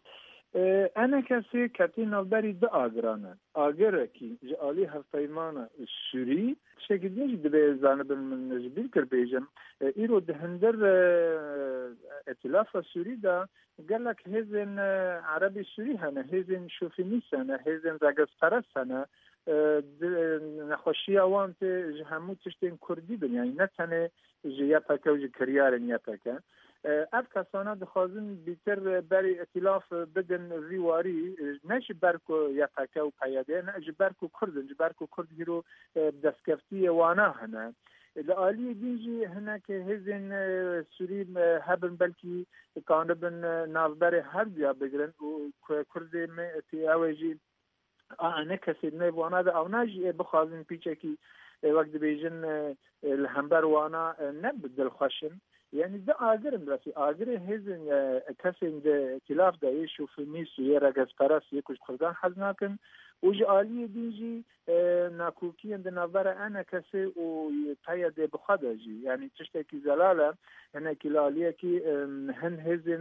Ene kesê ketî navberî di agirane. Agirekî ji alî hevpeymana Sûrî tiştekî din jî dibe zanibin min ji bîr kir bêjim îro di hindir ائتلاfa Sûrî de gelek hêzên Erebî Sûrî hene hêzên şofînîst hene hêzên regezperest hene nexweşiya wan tê ji hemû tiştên Kurdî bin yani ne tenê ji yepeke û ji kiryarên yepeke ev kesana dixwazin bîtir berî ائتلاف bidin vî warî ne ji ber ku yepeke û peyedê ne ji ber ku Kurdin ji ber ku Kurd îro destkeftiyê wana hene li aliyê din jî hinek hêzên Sûrî hebin belkî kanibin navberê her duya bigirin û Kurdê me ew jî ne kesê ne wana de ew ne jî bixwazin pîçekî wek dibêjin li hember wana ne bi dilxweşin yani de agirin rasî agirê hêzên kesên de îtilaf de yê şofînîst û yê regezperest yê ku ji Kurdan hez nakin û ji aliyê din jî nakokiyên di navbera ene kesê û peyedê bixwe de jî yani tiştekî zelal e hinekî li aliyekî hin hêzên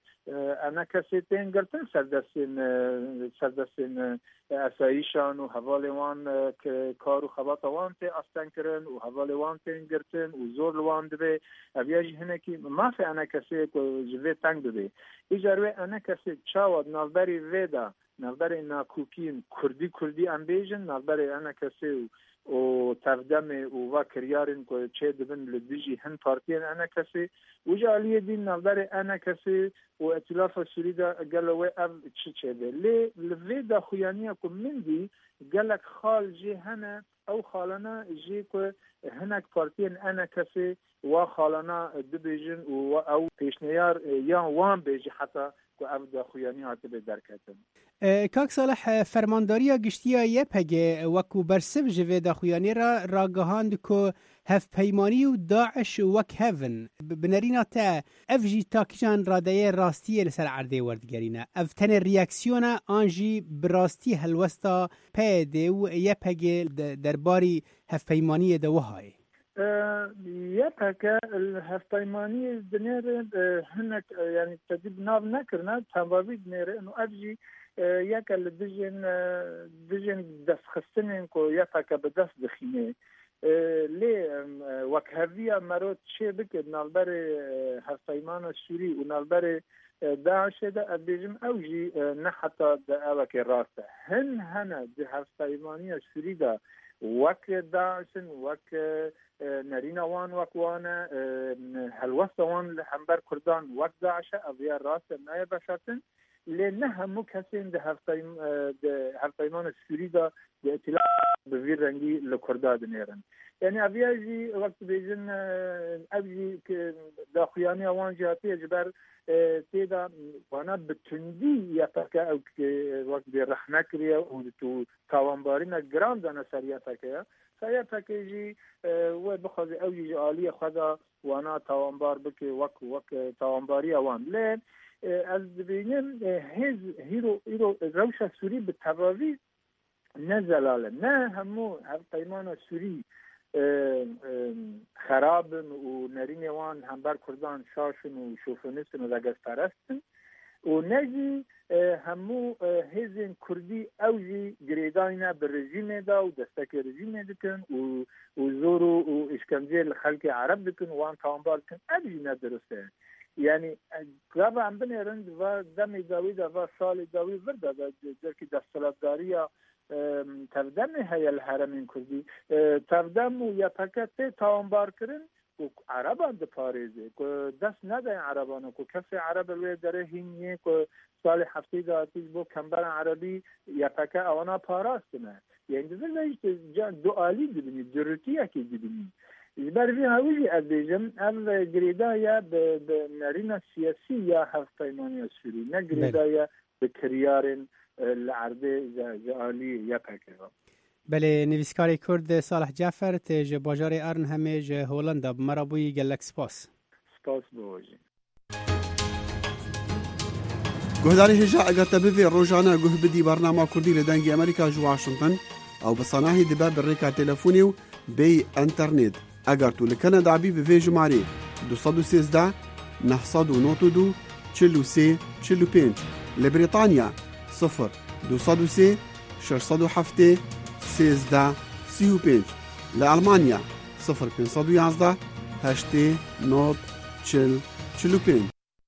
ene kesê tên girtin serdestên serdestên esayîşan û hevalê wan kar û xebata wan tê asten kirin û hevalê wan tên girtin û zor li wan dibe ev jî hinekî mafê ene kesê ku ji vê teng dibe îjar wê ene kesê çawa navberî vê de navberê nakokiyên Kurdî Kurdî em bêjin navberê ene kesê û tevdemê û va kiryarên ku çê dibin li dijî hin partiyên ene kesê û ji aliyê din navberê ene kesê û ائتلاfa Sûrî de gelo wê ev çi çêbe lê li vê daxuyaniya ku min dî gelek xal jê hene ew xalana jê ku hinek partiyên ene kesê wa xalana dibêjin û ew pêşniyar yan wan bêjî heta ku ev daxuyanî hatibe derketin. Kak Salih fermandariya giştiya yepege wekû bersiv ji vê daxuyanî ra ragihand ku hevpeymanî û Daeş wek hevin binêrîna te ev jî takîjan radeyê rastiyê li ser erdê werdigerîne ev tenê reaksiyona an jî bi rastî helwesta peyedê û yepegê derbarî hevpeymaniyê de wihayê. يبقى الهفتايمانية دنير هناك يعني تجيب ناب نكرنا تنبابي دنير إنه أجي ياك الدجن دجن دس خستنين كو يبقى بدس دخينه ليه وكهذية مرات شيء بك نالبر هفتايمان السوري ونالبر داعش ده أبيجم أوجي نحتا دعوك راسه هن هنا دي هفتايمانية السوري ده وك داعشن وك نرينا وان وك وانا هلوسة وان لحنبر كردان وك داعشة أبيا راسه نايا بشرتن لأنها مكسين ده هفتايم ده هفتايمان السوري ده ده اطلاع بغير رنجي لكردان دنيرن يعني أبيا جي وقت بيجن أبجي داخياني وان جاتي جبر تيدا وانا بتندي يتكا او وقت برحمة كريا و تاوانبارينا جراند انا سريا تكا سريا تكا جي و بخوزي او جي آلية خدا وانا تاوانبار بك وك وك تاوانباري اوان لين از ببینیم هز هیرو هیرو روش سوری به تواوی نزلاله نه همو هر پیمان سوری خراب و نرین وان همبر کردان شاشن و شوفنیستن و دگست پرستن و نجی همو هزین کردی اوجی گریداینا به رژیم دا و دستک رژیم دکن و زور و اشکنجه لخلق عرب دکن وان تانبار کن اوجی ندرسته يعني قبل عم بنرند و دم داوود و سال داوود ورده در که دستلاتداریا تردم هی الحرمین کردی تردم و یا پکت تانبار کرن و عربان ده پاریزه که دست نده عربانو که کسی عرب روی داره هینیه که سال هفته داتیج بو کمبر عربی یا پکت اوانا پاراستنه يعني ده دعالی دبینی دروتیه که دبینی برای هایی ادیجم ام گریدایا به نرین سیاسی یا هفتایمانی سوری نه گریدایا به کریارن لعرده جالی یا پکرام. بله نویسکاری کرد صالح جعفر تج باجار ارن همه ج هولندا مرابوی گلک سپاس. سپاس بوجی. گهداری هجا اگر تبوی روزانه گه بدی برنامه کردی لدنگی امریکا جو واشنطن او بصناعی دباب ریکا تلفونی و بی انترنت. اگر تو لکندا عبی به جمعری دو صد و سیزده نه صد و نود و دو چهل و سه چهل و پنج لبریتانیا صفر دو صد و سه شش صد و هفت سیزده سی و پنج لالمانیا صفر پنجصد و یازده هشت نود چهل چهل و پنج.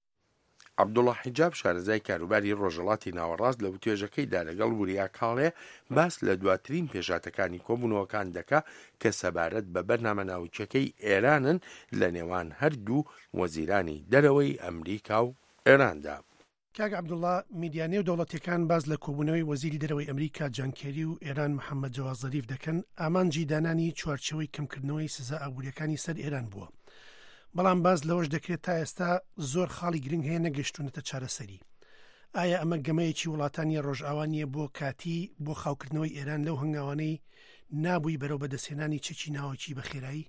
عبدوڵڵا حیجاب شارەزای کاروباری ڕۆژهەڵاتی ناوەڕاست لە وتێژەکەیدا لەگەڵ وریا کاڵێ باس لە دواترین پێشاتەکانی کۆبوونەوەکان دەکا کە سەبارەت بە بەرنامە ناوچەکەی ئێرانن لە نێوان هەردوو وەزیرانی دەرەوەی ئەمریکا و ئێراندا. کاک عەبدوڵڵا میدیانێ و دەوڵەتیەکان باز لە کۆبوونەوەی وەزیری دەرەوەی ئەمریکا جان کێری و ئێران محەممەد جەواز زەریف دەکەن ئامانجی دانانی چوارچەوەی کەمکردنەوەی سزا ئابوووریەکانی سەر ئێران بووە. بەڵام باز لەوەش دەکرێت تا ئێستا زۆر خاڵی گرنگ هەیە نەگەشتونەتە چارەسەری. ئایا ئەمە گەمەیەکی وڵاتانی ڕۆژئاوانیە بۆ کاتی بۆ خاوکردنەوەی ئێران لەو هەنگاوانەی نابووی بەرەو بەدەستێنانی چەکی ناوەکی بە خێرایی؟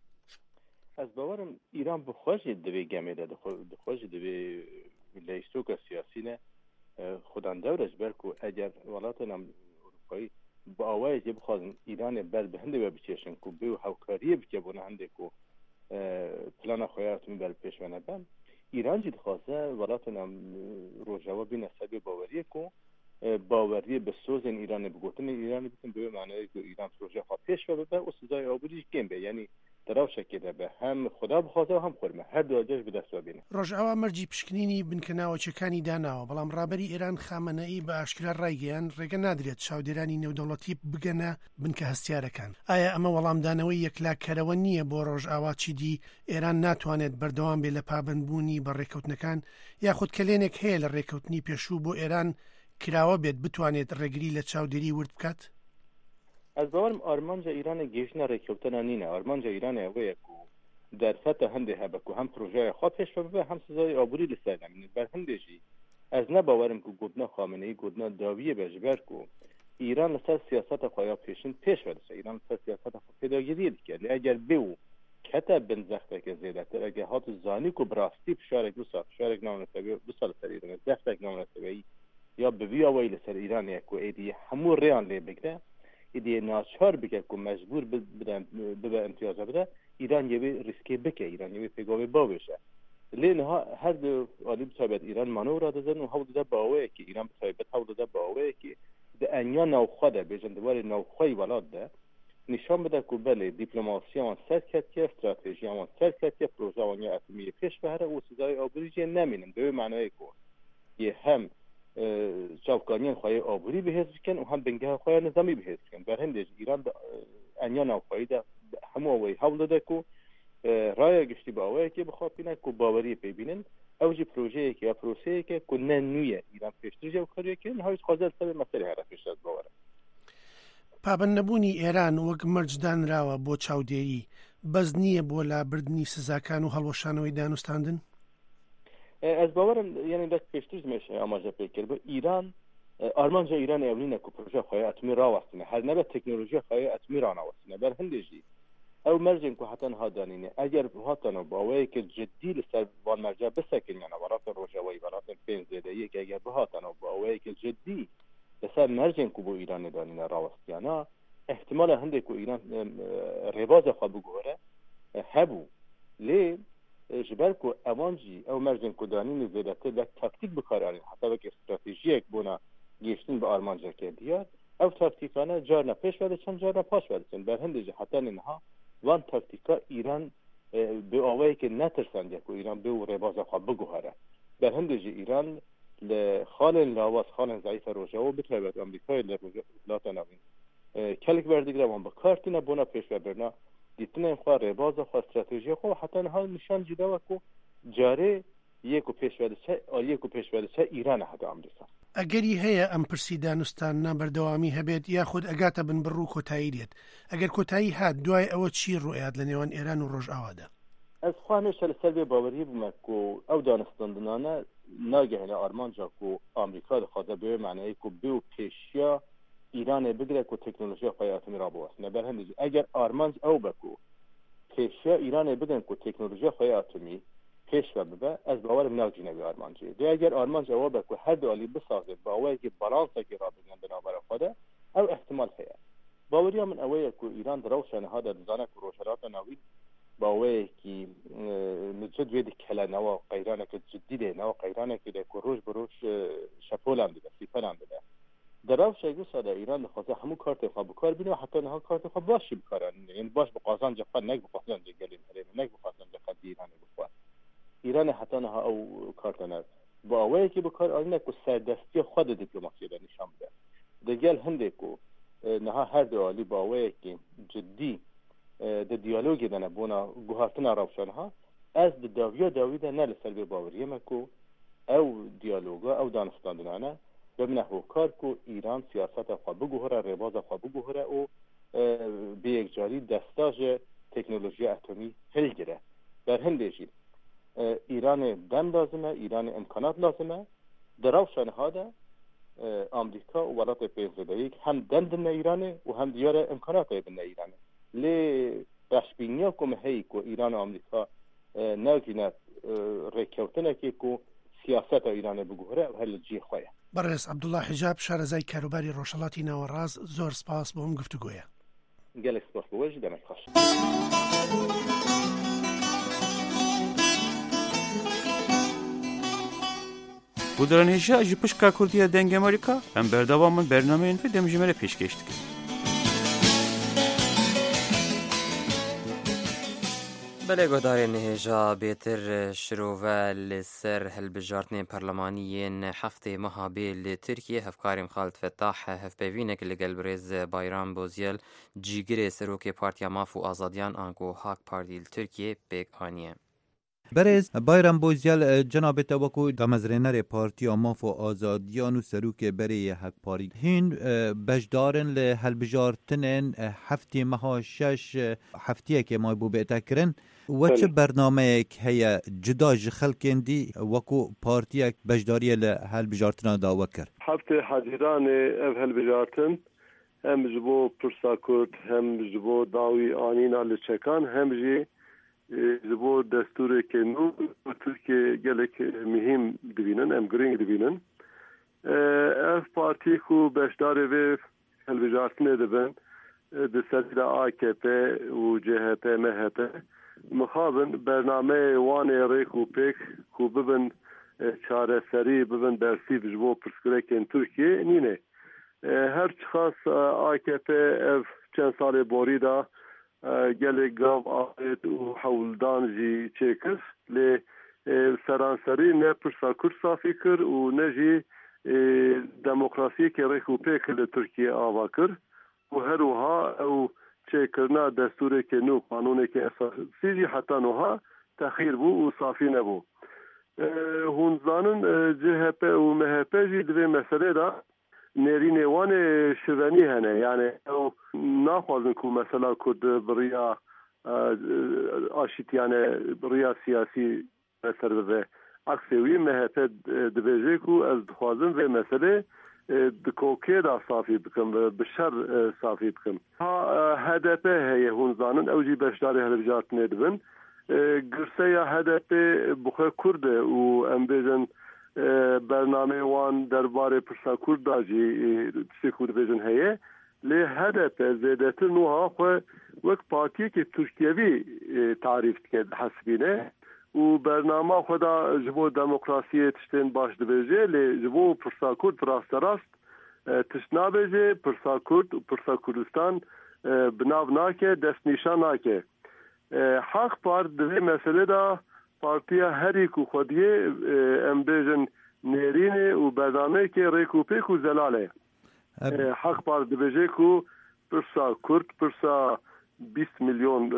ئەس باوەرم ئیران بخۆشی دەبێ گەمێدا دخۆشی دەبێ لە ئیستۆکە سیاسینە خودان دەورەش بەرک و ئەگەر وڵاتە ئەوروپایی بە ئاوایەکی بخوازن ئیرانێ بەر بە هەندێک بە بچێشن و بێ و هاوکاریە بکە بۆنە هەندێک و پلان خۆیاتم بەر پێشوانە بەم ئیرانجی دخوازە وڵاتە ڕۆژاوە بینە سەبێ باوەریەک و باوەریە بە سۆزن ئیرانێ بگوتنی ئیرانی بکەن بێ مانەیەک ئیران پرۆژە خوا پێشوە ببە و سزای ئابووریش گەم بێ یعنی دراوشەکێدا بە هەم خدا بخوازە و هەم خۆرمە هەردوو ئەجەش بەدەستوە بینە. ڕۆژئاوا مەرجی پشکنینی بنکەناوەچەکانی داناوە بەڵام ڕابەری ئێران خامنەئی بە ئاشکرا ڕایگەیان ڕێگە نادرێت چاودێرانی نێودەوڵەتی بگەنە بنکە هەستیارەکان. ئایا ئەمە وەڵامدانەوەی یەکلاکەرەوە نییە بۆ ڕۆژئاوا چیدی ئێران ناتوانێت بەردەوام بێ لە پابندبوونی بە ڕێکەوتنەکان یاخود کلێنێک هەیە لە ڕێکەوتنی پێشوو بۆ ئێران کراوە بێت بتوانێت ڕێگری لە چاودێری ورد بکات؟ ئەس باوەرم ئارمانجا ئیرانە گەیشتنە ڕێکەوتنە نینە ئارمانجا ئیرانە ئەوەیەک و دەرفەتە هەندێک هەبک و هەم پرۆژەیە خوا پێشوە ببە هەم سزای ئابووری لەسەر بەر هەندێژی ئەس نەباوەرم و گوتنە خامنەی گوتنە داویە بەژبەرک و ئیران لەسەر سیاسەتە خۆیا پێشن پێشوە دەسە ئیران لەسەر سیاسەتە خۆ پێداگیری دکرد لە ئەگەر بێ و کەتە بنزەختێکە زێدەتر ئەگە هات زانیک و بڕاستی فشارێک دو سال فشارێک ناونەسەوی دو سال لەسەر ئیران دەفتێک ناونەسەوی یا بڤی ئەوەی لەسەر ئیرانێک و ئیدی هەموو ڕێیان لێ بگرە ئیدی ناچار بکە و مەجبور ببە امتیازە بدە ایران یه ریسکی بکه ایران یه پیگاوی باشه لینها هر دو عالی بتابت ایران مانور دادن و حول ده باوه که ایران بتابت حول ده باوه که ده انیا نوخده بیجن دوار نوخوی ولاد ده نشان بده که بله دیپلماسی آن سرکتی استراتژی آن سرکتی پروژه آنی اتمی پیش بهره و سزای آبوری نمینن به معنای که یه هم چاوکانیان خواهی آبوری بهز بکن و هم بنگه خواهی نظامی بهز بکن بر هندش ایران انیا نوخوی ده همه آوی حول داده که رای گشتی با آوه که بخواه بینن که باوری پیبینن او جی پروژه که یا پروسه که کنه نویه ایران پیشتر جو کریه که نهایش خوازه سبب مسئله هره پیشتر باوره پابندنەبوونی ئێران وەک مەرجدان راوە بۆ چاودێری بەس نییە بۆ لابردنی سزاکان و هەڵوەشانەوەی دانوستاندن؟ ئەس باوەرم یعنی دەست پێشتر مێشە ئاماژە پێ کرد بۆ ئیران ئارمانجا ئیران ئەوڵینە کو پرۆژە خۆی ئەتمی ڕاوەستنە هەر نەبە تەکنۆلۆژیا خۆی ئەتمی ڕاناوەستنە بەر هەندێژی ئەو مەرجن کو هەتەن هادانینە ئەگەر هاتەنەوە باوەیە کە جدی لەسەر وان مەرجە بسەکەنیانە وەڕاتە ڕۆژەوەی وەڕاتە پێنج زێدەیەک ئەگەر بهاتەنەوە باوەیە کە جدی لسر مرجن کو بو ایران دانینا راوستیانا احتمال هنده کو ایران رباز خواه بگوره هبو لی جبر کو اوانجی او مرجن کو دانین زیدته لک تاکتیک بکارانی حتی وک استراتیجیک بونا گیشتن به آرمانجا که دیار او تاکتیکانه جارنا پیش وده چند جارنا پاش وده چند بر هنده جه حتی ننها وان تاکتیکا ایران به آوهی که نترسنده کو ایران به رباز خواه بگوره بر هنده جه ایران لخالن لاواس خالن ضعیف روجاو بتوابد امریکای لات نوین کلک بردگره وان بکارتینا بونا پیش و برنا دیتنه خواه رباز خواه استراتیجی خواه حتی نها نشان جیده و که جاره یکو پیش وده چه یکو پیش وده چه ایران حتی امریکا ئەگەری هەیە ئەم پرسی دانوستانە بەردەوامی هەبێت یاخود ئەگاتە بن بڕوو کۆتایی دێت ئەگەر کۆتایی هات دوای ئەوە چی ڕوئات لە نێوان ئێران و ڕۆژئاوادا از خوانش لسر به باوری بومد که او دانستاندنانه ناگهانه آرمانجا که آمریکا دخواده به معنی که بیو پیشیا ایران بگیره که تکنولوژی خواهی اتمی را بوست نبر هندیجی اگر آرمانج او بکو پیشیا ایران بگیره که تکنولوژی خواهی اتمی پیش و ببه از باورم ناگی نبی آرمانجی دی اگر آرمانج او بکو هر دوالی بسازه باوری که بالانسا که را بگیرن بنابر خواده او احتمال هیا باوری من اوه که ایران دروشانه ها در دزانه که روشرات نوید باوی که نجد ویدی کلا نوا قیرانه که جدیده نوا قیرانه که ده که روش بروش شپول هم دیده سیپل هم دیده دراو شایگو ساده ایران دخواسته همون کارت خواه بکار بینه و حتی نها کارت خواه باشی بکارن یعنی باش بقازان جفت نگ بقازان جگلیم حریم نگ بقازان جفت ایرانی بخواه ایران حتی نها او کارت نر باوی که بکار آنه که سردستی خود دیپلوماسی ده نشان بده دگل هنده که نها هر دوالی باوی که جدی د دیالوگی دنه بونا گوهارتنا روشانها از د داویا داویده نه لسر به باوریه مکو او دیالوگا او دانستاندنانه بمنه کار کو ایران سیاست خواه بگوهره رباز خواه بگوهره و به یک جاری دستاج تکنولوژی اتمی هل گره در هندیجی ایران دم لازمه ایران امکانات لازمه در روشانها ده امریکا و ولات پیزدهیک هم دم دنه ایرانه و هم دیار امکانات دنه ایرانه لی رشبینیا کم هی کو ایران و امریکا ناگینه ریکوتنه که کو سیاست ایران بگوهره و هل جی خواه بەڕێز عەبدوڵڵا حیجاب شارەزای کاروباری ڕۆژهەڵاتی ناوەڕاست زۆر سپاس بۆ ئەم گفتوگۆیە گەلێک سپاس بۆ وەژی دەمەک خۆش بودرانێژە ji pişka Kurdiya deng Amerîka em berdewamın bernameyên ve demjimere pêşkêş dikin. بله گودارین هجا بیتر شروع لسر هلبجارتن پارلمانیین هفته مهابه لترکیه هفکاریم خالد فتاح هف بوینک لگل برز بایران بوزیل جیگر سروک پارتیا ماف و آزادیان آنگو هاک پارتی ترکیه بیگ آنیه برز بایران بوزیل جناب توکو دمزرنر پارتیا ماف و آزادیان و سروک بری هاک پارتی هین بجدارن لهلبجارتن هفته مها شش هفته که ما بو بیتکرن وچه برنامه که هیا جدا خلقین دی وکو پارتیک بجداری لهلبجارتنا داوا کرد هفته حاضران اف هلبجارتن هم جبو پرسا کرد هم جبو داوی آنینا لچکان هم جی جبو دستور که نو ترکیه گلک مهم دوینن هم گرینگ دوینن اف پارتی کو بجداری و هلبجارتنه دبن دسر آ که پی و جه پی مه پی مخابن برنامه وان ریک و پیک کو ببن چاره سری ببن درسی بجبو پرسکرکن ترکیه نینه هر خاص آ که پی اف چند سال بوریدا گل گاو آیت و حولدان جی چیکس لی سرانسری نه پرسا کرسا فکر و نجی دموکراسی که ریک و پیک لترکیه آوا کر و هر وها او چه کرنا دستور که نو قانون که اساسی جی حتی نوها تخیر بو و صافی نبو هون زانن جه پی و مه پی جی دوی مسئله دا نرین وان شونی هنه یعنی او ناخوازن که مثلا کرد بریا آشتیان بریا سیاسی مثلا به عکسوی مه پی دویجه که از خوازن به مسئله دکوکه دا صافی بکم بشر صافی بکم ها هدف هی هون زانن اوجی بشداری هلبجات ندبن گرسه یا هدف بخه کرد و امبیزن برنامه وان درباره پرسا کرد داجی سکور بیزن هیه لی هدف زیدتر نوها خو وک پارتی که ترکیوی تعریف کرد حسبینه و برنامه خدا جبو دموکراسی تشتین باش دبیجه لی جبو پرسا کرد راست راست تشنا بیجه پرسا کرد و پرسا کردستان بناو ناکه دست نیشان ناکه حق پار دوی مسئله دا پارتیا هری کو خودیه ام بیجن نیرینه و برنامه که ریکو پیک و زلاله حق پار دبیجه کو پرسا کرد پرسا بیست میلیون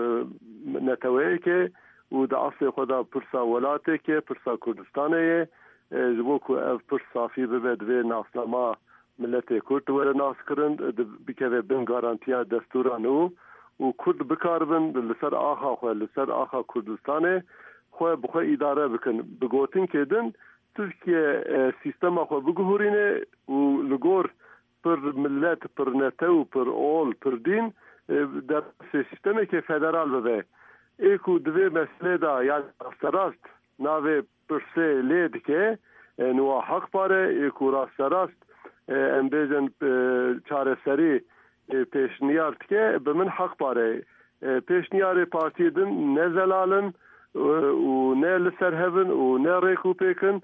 نتوه که و د اصل خدا پرسا ولاته که پرسا کردستانه جبو کو اف پرسا فی ببد و ناسنامه ملت کرد و ناس کرند بکوه بین گارانتیا دستورانو و کرد بکاربن لسر آخا خواه لسر آخا کردستانه خواه بخواه اداره بکن بگوتن که دن ترکیه سیستم خواه بگهورینه و لگور پر ملت پر نتو پر اول پر دین در سیستمی که فدرال ببه ایکو دوی مسئله دا یعنی راست ناوی پرسه لید که نوا حق پاره ایکو راست راست امبیزن چاره سری پیشنیار که به من حق پاره پیشنیار پارتی دن نه زلالن و نه لسر هفن و نه ریکو پیکن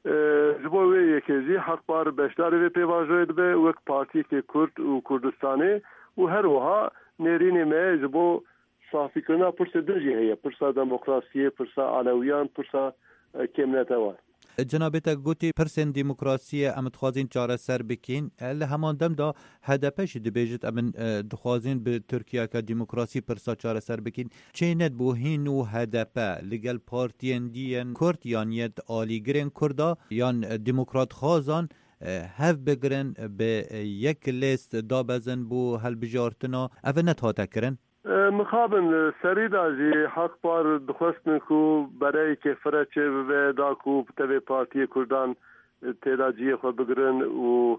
جبوی یکیزی حق پاره بشداری وی پیواجوید به وک پارتی که کرد و کردستانی و هر وها نیرین می جبو صافی کرنا پرسا درجی هیا پرسا دموکراسی پرسا علویان پرسا کمنتوان جنابتا گوتی پرسن دیموکراسی ام دخوازین چاره سر بکین ل همان دم دا هدفش دبیجت ام دخوازین به ترکیه که دیموکراسی پرسا چاره سر بکین چیند بو هینو هدفه لگل پارتین دیین کرد یان ید آلیگرین کردا یان دیموکرات خوازان هف بگرن به یک لیست دابزن بو هل بجارتنا اوه نتاتا کرن مخابن سرید آجی حق پار دخواستن کو برای که فرچه و داکو تبه پارتی کردان تیراجی خود بگرن و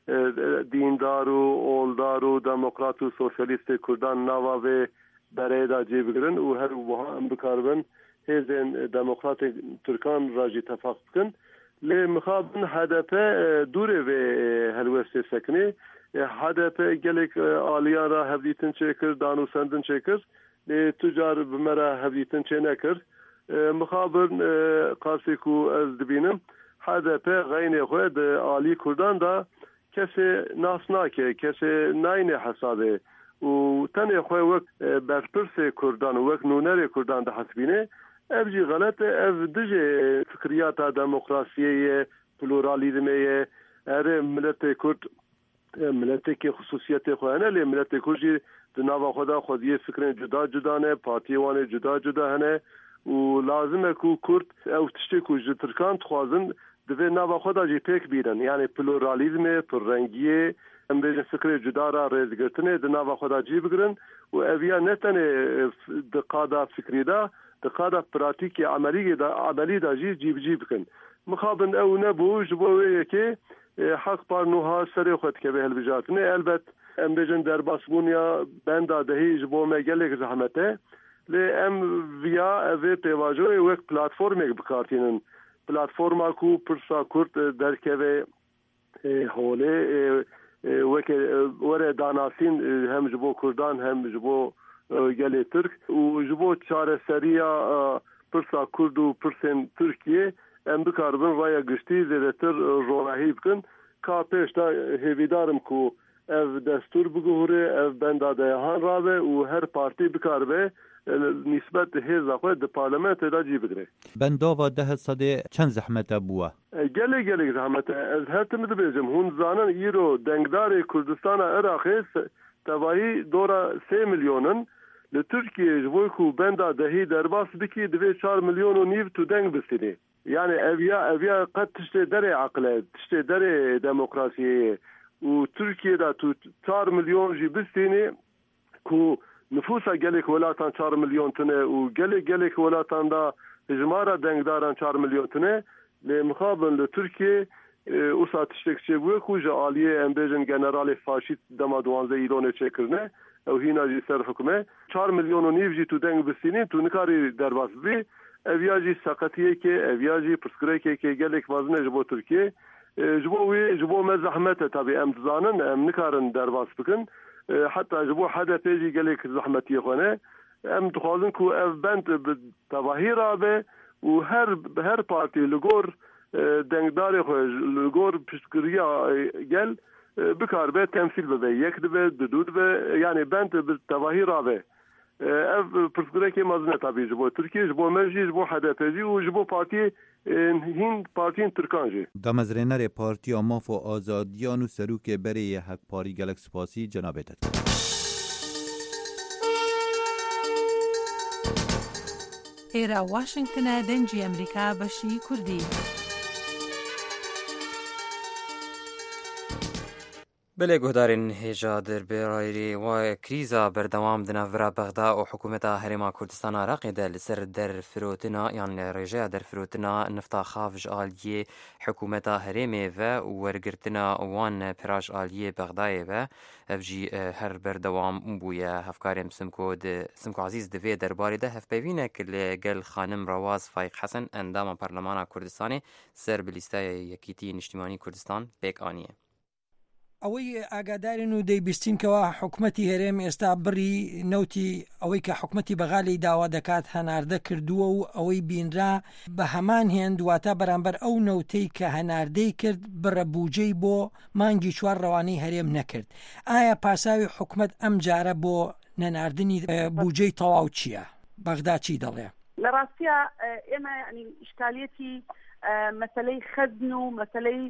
دیندار و اولدار و دموکرات و سوشالیست کردان نواوه برای داجی بگرن و هر وها هم بکاربن هیزن دموکرات ترکان راجی تفاق بکن لی مخابن هدف دوره و هلوسته سکنه هدف گلک آلیان را هفدیتن چه کرد دانو سندن چه کرد لی تجار بمرا هفدیتن چه نکرد مخابر قاسی کو از دبینم هدف غین خود آلی کردان دا کسی ناس ناکه کسی ناین حسابه و تن خواه وک برپرس کردان وک نونر کردان دا حسبینه اف جی غلط اف دجه فکریات دموکراسیه پلورالیزمه اره ملت کرد ملت که خصوصیت خوانه لی ملت کجی دنوا خدا خودی فکرین جدا جدا نه پارتی وانه جدا جدا هنه و لازمه کو کرد او تشتی کو ترکان خوازن دوی نوا خدا جی پیک بیرن یعنی پلورالیزم پررنگیه ام بیجن فکر جدا را ریزگرتنه دنوا خدا جی بگرن و اویا نتنه دقادا فکری دا دقادا پراتیکی عملی دا عملی دا جی جیب جیب کن مخابن او نبو جبوه که حق پار نوها سری خود که به هلبجاتنه البت ام بیجن در باسبونیا بندا دهی جبو مگلک زحمته لی ام ویا اوی پیواجوی وک پلاتفورم بکارتینن پلاتفورما کو پرسا کرد در که حوله وەکێ وەرە داناسین هەم ji بۆ کوردان هەم ji بۆ gelê Türk û ji bo çareseriya pirsa Kurd û pirsên Tirkiye em bikaribin raya giştî zêdetir ronahî bikin ka pêş de hêvîdarim ku ev destûr biguhre ev benda deyahan rabe û her partî bikaribe nisbet hêza xwe di parlamentê de cî bigire. Bendava deh sedê çend zehmet bûye? Gelê gelek zehmet ez her tim dibêjim hûn zanin îro dengdarê Kurdistana Iraqê tevahî dora sê milyonin li Tirkiye ji bo ku benda dehî derbas bikî divê çar milyon û nîv tu deng bistînî. Yani ev ya ev ya qet tiştê derê aqle tiştê derê demokrasiyê û Tirkiye'de tu çar milyon jî bistînî ku nüfusa gelek welatan çar milyon tune û gelek gelek welatan da hijmara dengdaran çar milyon tune lê mixabin li Tirkiye wisa tiştek çêbûye ku ji aliyê em bêjin generalê faşîst dema duwanzeh îlonê çêkirine ew hîna jî ser hikûme çar milyon û nîv jî tu deng bistînî tu nikarî derbas bibî ev ya jî seqetiyekê ev ya jî pirsgirêkekê gelek mezin e ji bo Tirkiye ji bo wê ji bo me zehmet e tabî em dizanin em nikarin derbas bikin heta ji bo H D P jî gelek zehmetiyê xwe ne em dixwazin ku ev bend bi tevahî rabe û her her partî li gor dengdarê xwe li gor piştgiriya gel bikaribe temsîl bibe yek dibe di dû dibe yani bend bi tevahî rabe ev pirsgirêkê mezin e tabî ji bo Tirkiye ji bo me jî ji bo H D P jî û ji bo partiyê hîn partiyên Tirkan jî. Damezrênerê Partiya Maf û Azadiyan û Serokê Berê Hekparî gelek spasî cenabê te. ئێرە واشنگتنە دەنگی ئەمریکا بەشی کوردی. بله گهدارین هیجا در برایری و کریزا بردوام دناورا بغدا و حکومتا هرما کردستان عراقی ده لسر در فروتنا یعنی رجع در فروتنا نفتا خافج آلیه حکومتا هرمی و ورگرتنا وان پراش آلیه بغدای و افجی هر بردوام بویا هفکارم سمکو ده سمکو عزیز دوی درباری ده هف ببینه که لگل خانم رواز فایق حسن اندام پارلمان کردستانی سر بلیسته یکیتی نشتیمانی کردستان بیک آنیه. ئەوەی ئاگادارن و دەیبیستینکەوە حکومەتی هەرێم ئێستا بڕی نەوتی ئەوەی کە حکومەتی بەغالی داوا دەکات هەناردە کردووە و ئەوەی بینرا بە هەمان هێن دواتە بەرامبەر ئەو نەوتەی کە هەناردەی کرد بڕە بوجەی بۆ مانگی چوار ڕەوانەی هەرێم نەکرد. ئایا پاساوی حکومەت ئەم جارە بۆ نەناردنی بوجەی تەواو چییە؟ بەغدا چی دەڵێ؟ لە ڕاستیە ئێمە ئیشکالێتی مەسەلەی خەزن و مەسەلەی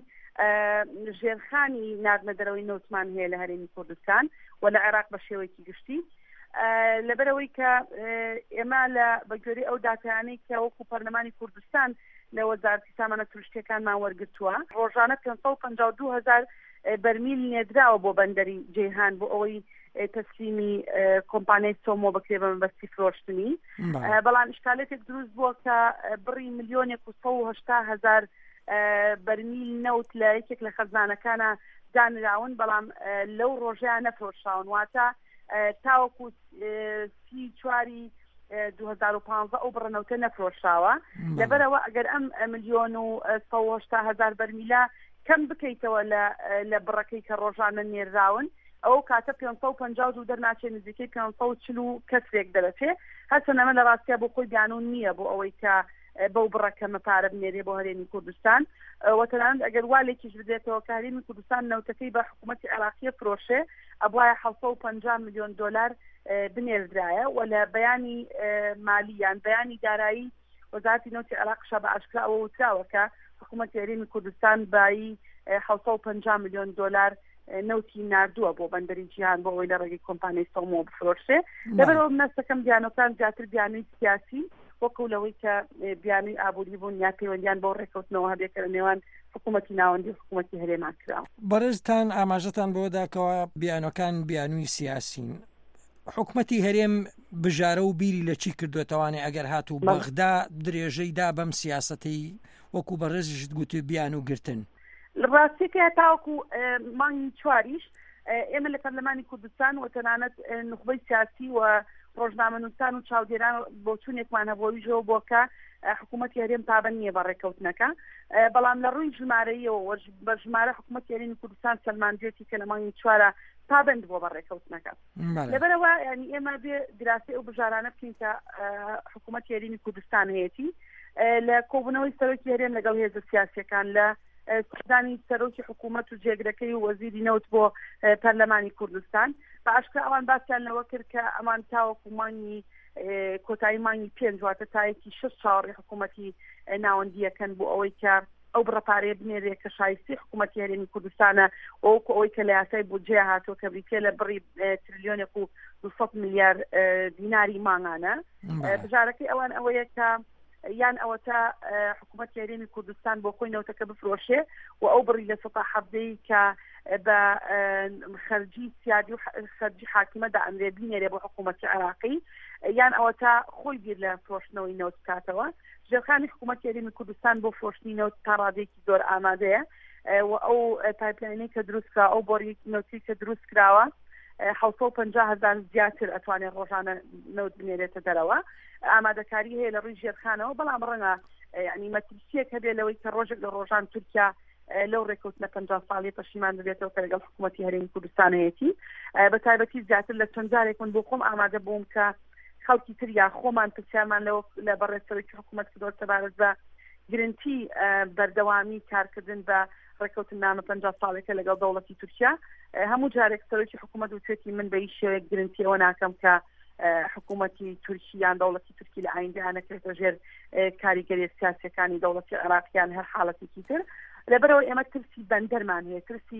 ژێرخانی ناردنەدەرەوەی نەوتمان هەیە لە هەرێمی کوردستان و لە عێراق بە شێوەیەکی گشتی لەبەرەوەی کە ئێمە لە بەگوێرەی ئەو دااتیانەی کە وەکو پەرلەمانی کوردستان لە وەزارەتی سامانە توشتەکانمان وەرگرتووە ڕۆژانە پێنج سەد و پەنجاو و دوو هەزار بەرمیل نێدراوە بۆ بەندەری جەیهان بۆ ئەوەی تەسلیمی کۆمپانیای سۆمۆ بکرێ بە مەبەستی فرۆشتنی بەڵام ئیشکالێتێک دروست بووە کە بڕی ملیۆنێک و سەد و هەشتا هەزار بەرمیل نەوت لە یەکێک لە خەزانەکانە دانراون بەڵام لەو ڕۆژەیان نەفرۆشراون واتە تاوەکو سی چواری دوو هەزار و پانزە ئەو بڕەنەوتە نەفرۆشراوە لەبەرەوە ئەگەر ئەم ملیۆن و سەد و هەشتا هەزار بەرمیلە کەم بکەیتەوە لە بڕەکەی کە ڕۆژانە نێراون ئەو کاتە پێنج سەد و پەنجاو و دەرناچێت نزیکەی پێنج سەد و چل و کەسێک دەرەچێ هەرچەندە ئەمە لە ڕاستیە بۆ خۆی بیانون نییە بۆ ئەوەی کە بەو بڕەکەمە پارە بنێرێ بۆ هەرێمی کوردستان وەتەنانەت ئەگەر والێکیش بدرێتەوە کە هەرێمی کوردستان نەوتەکەی بە حکوومەتی عێراقیە فرۆشێ ئەبوایە حەوت سەد و پەنجا ملیۆن دۆلار بنێردرایە و لە بەیانی مالیان بەیانی دارایی وەزارەتی نەوتی عێراقیشە بە ئاشکرا ئەوە وتراوە کە حکوومەتی هەرێمی کوردستان بایی حەوت سەد و پەنجا ملیۆن دۆلار نەوتی ناردووە بۆ بەندەری جیهان بۆ ئەوەی لە ڕێگەی کۆمپانیای سۆمۆ بفرۆشێ لەبەرەوە نەستەکەم بیانەکان زیاتر بیانووی سیاسی وەکو لەوەی کە بیانووی ئابووری بوون یا پەیوەندیان بۆ ڕێکەوتنەوە هەبێت لە نێوان حکوومەتی ناوەندی حکوومەتی هەرێمان کراوە. بەڕێزتان ئاماژەتان بۆ داکەوە بیانەکان بیانووی سیاسین حکوومەتی هەرێم بژارە و بیری لە چی کردوێتەوانێ ئەگەر هاتوو بەغدا درێژەیدا بەم سیاسەتی وەکو بەڕێزیشت گوتی بیان و گرتن لە ڕاستیکە تاوەکو مانگی چواریش ئێمە لە پەرلەمانی کوردستان و تەنانەت نخبەی سیاسی و ڕۆژنامەنووسان و چاودێران بۆ چوونێکمان هەبوویژەوە بۆکە حکوومەتی هەرێم پابەند نییە بە ڕێکەوتنەکە بەڵام لە ڕووی ژمارەیەوە بە ژمارە حکوومەتی هەرێمی کوردستان سەلماندێتی کە لە مانگی چوارە پابند بۆ بە ڕێکەوتنەکە لەبەرەوە ینی ئێمە بێ دراسی ئەو بژارانە بکەین کە حکوومەتی هەرێمی کوردستان هەیەی لە کۆبوونەوەی سەرۆکی هەرێم لەگەڵ هێزە سیاسیەکان لە سەردانی سەرۆکی حکوومەت و جێگرەکەی و وەزیری نەوت بۆ پەرلەمانی کوردستان بە ئاشکرا ئەوان باسییان لەوە کرد کە ئەمان تاوەکو مانگی کۆتایی مانگی پێنج واتە تایەکی شش چاوەڕێی حکوومەتی ناوەندیەکەن بۆ ئەوەی کە ئەو بڕەپارەیە بنێرێ کە شایستی حکوومەتی هەرێمی کوردستانە وەکو ئەوەی کە لە یاسای بودجێ هاتووە کە بریتێ لە بڕی تریلیۆنێک و دووسەد میلیارد دیناری مانگانە بژارەکەی ئەوان ئەوەیە کە یان ئەوە تا حکوومەتی هەرێمی کوردستان بۆ خۆی نەوتەکە بفرۆشێ و ئەو بڕی لە سەتا حەفدەی کە بە خەرجی سیادی و خەرجی حاکمەدا ئەمرێ بینێرێ بۆ حکوومەتی عێراقی یان ئەوە تا خۆی بیر لە فرۆشتنەوەی نەوت بکاتەوە ژێرخانی حکوومەتی هەرێمی کوردستان بۆ فرۆشتنی نەوت تا ڕادێکی زۆر ئامادەیە و ئەو پایپلاینەی کە دروست کرا ئەو بۆڕی نەوتی کە دروست کراوە حەوت و پەنجا هەزار زیاتر ئەتوانێت ڕۆژانە نەوت بنێرێتە دەرەوە ئامادەکاری هەیە لە ڕووی ژێرخانەوە بەڵام ڕەنگە ینی مەترسیەک هەبێ لەوەی کە ڕۆژێک لە ڕۆژان تورکیا لەو ڕێکەوتنە پەنجا ساڵی پەشیمان ببێتەوە کە لەگەڵ حکوومەتی هەرێمی کوردستان هەیەی بە تایبەتی زیاتر لە چەند جارێک من بۆ خۆم ئامادە بووم کە خەڵکی تر یا خۆمان پرسیارمان لە بەڕێسەرۆکی حکوومەت کردەوە سەبارەت بە گرنگی بەردەوامی کارکردن بە ڕێکەوتنامە پەنجا ساڵێکە لەگەڵ دەوڵەتی تورکیا هەموو جارێک سەرۆکی حکوومەت وتێتی من بە هیچ شێوەیەک گرنگیەوە ناکەم کە حکوومەتی تورکی یان دەوڵەتی تورکی لە ئایندەیان نەکرێتە ژێر کاریگەری سیاسیەکانی دەوڵەتی عێراقیان هەر حاڵەتێکی تر لەبەرەوە ئێمە ترسی بەندەرمان هەیە ترسی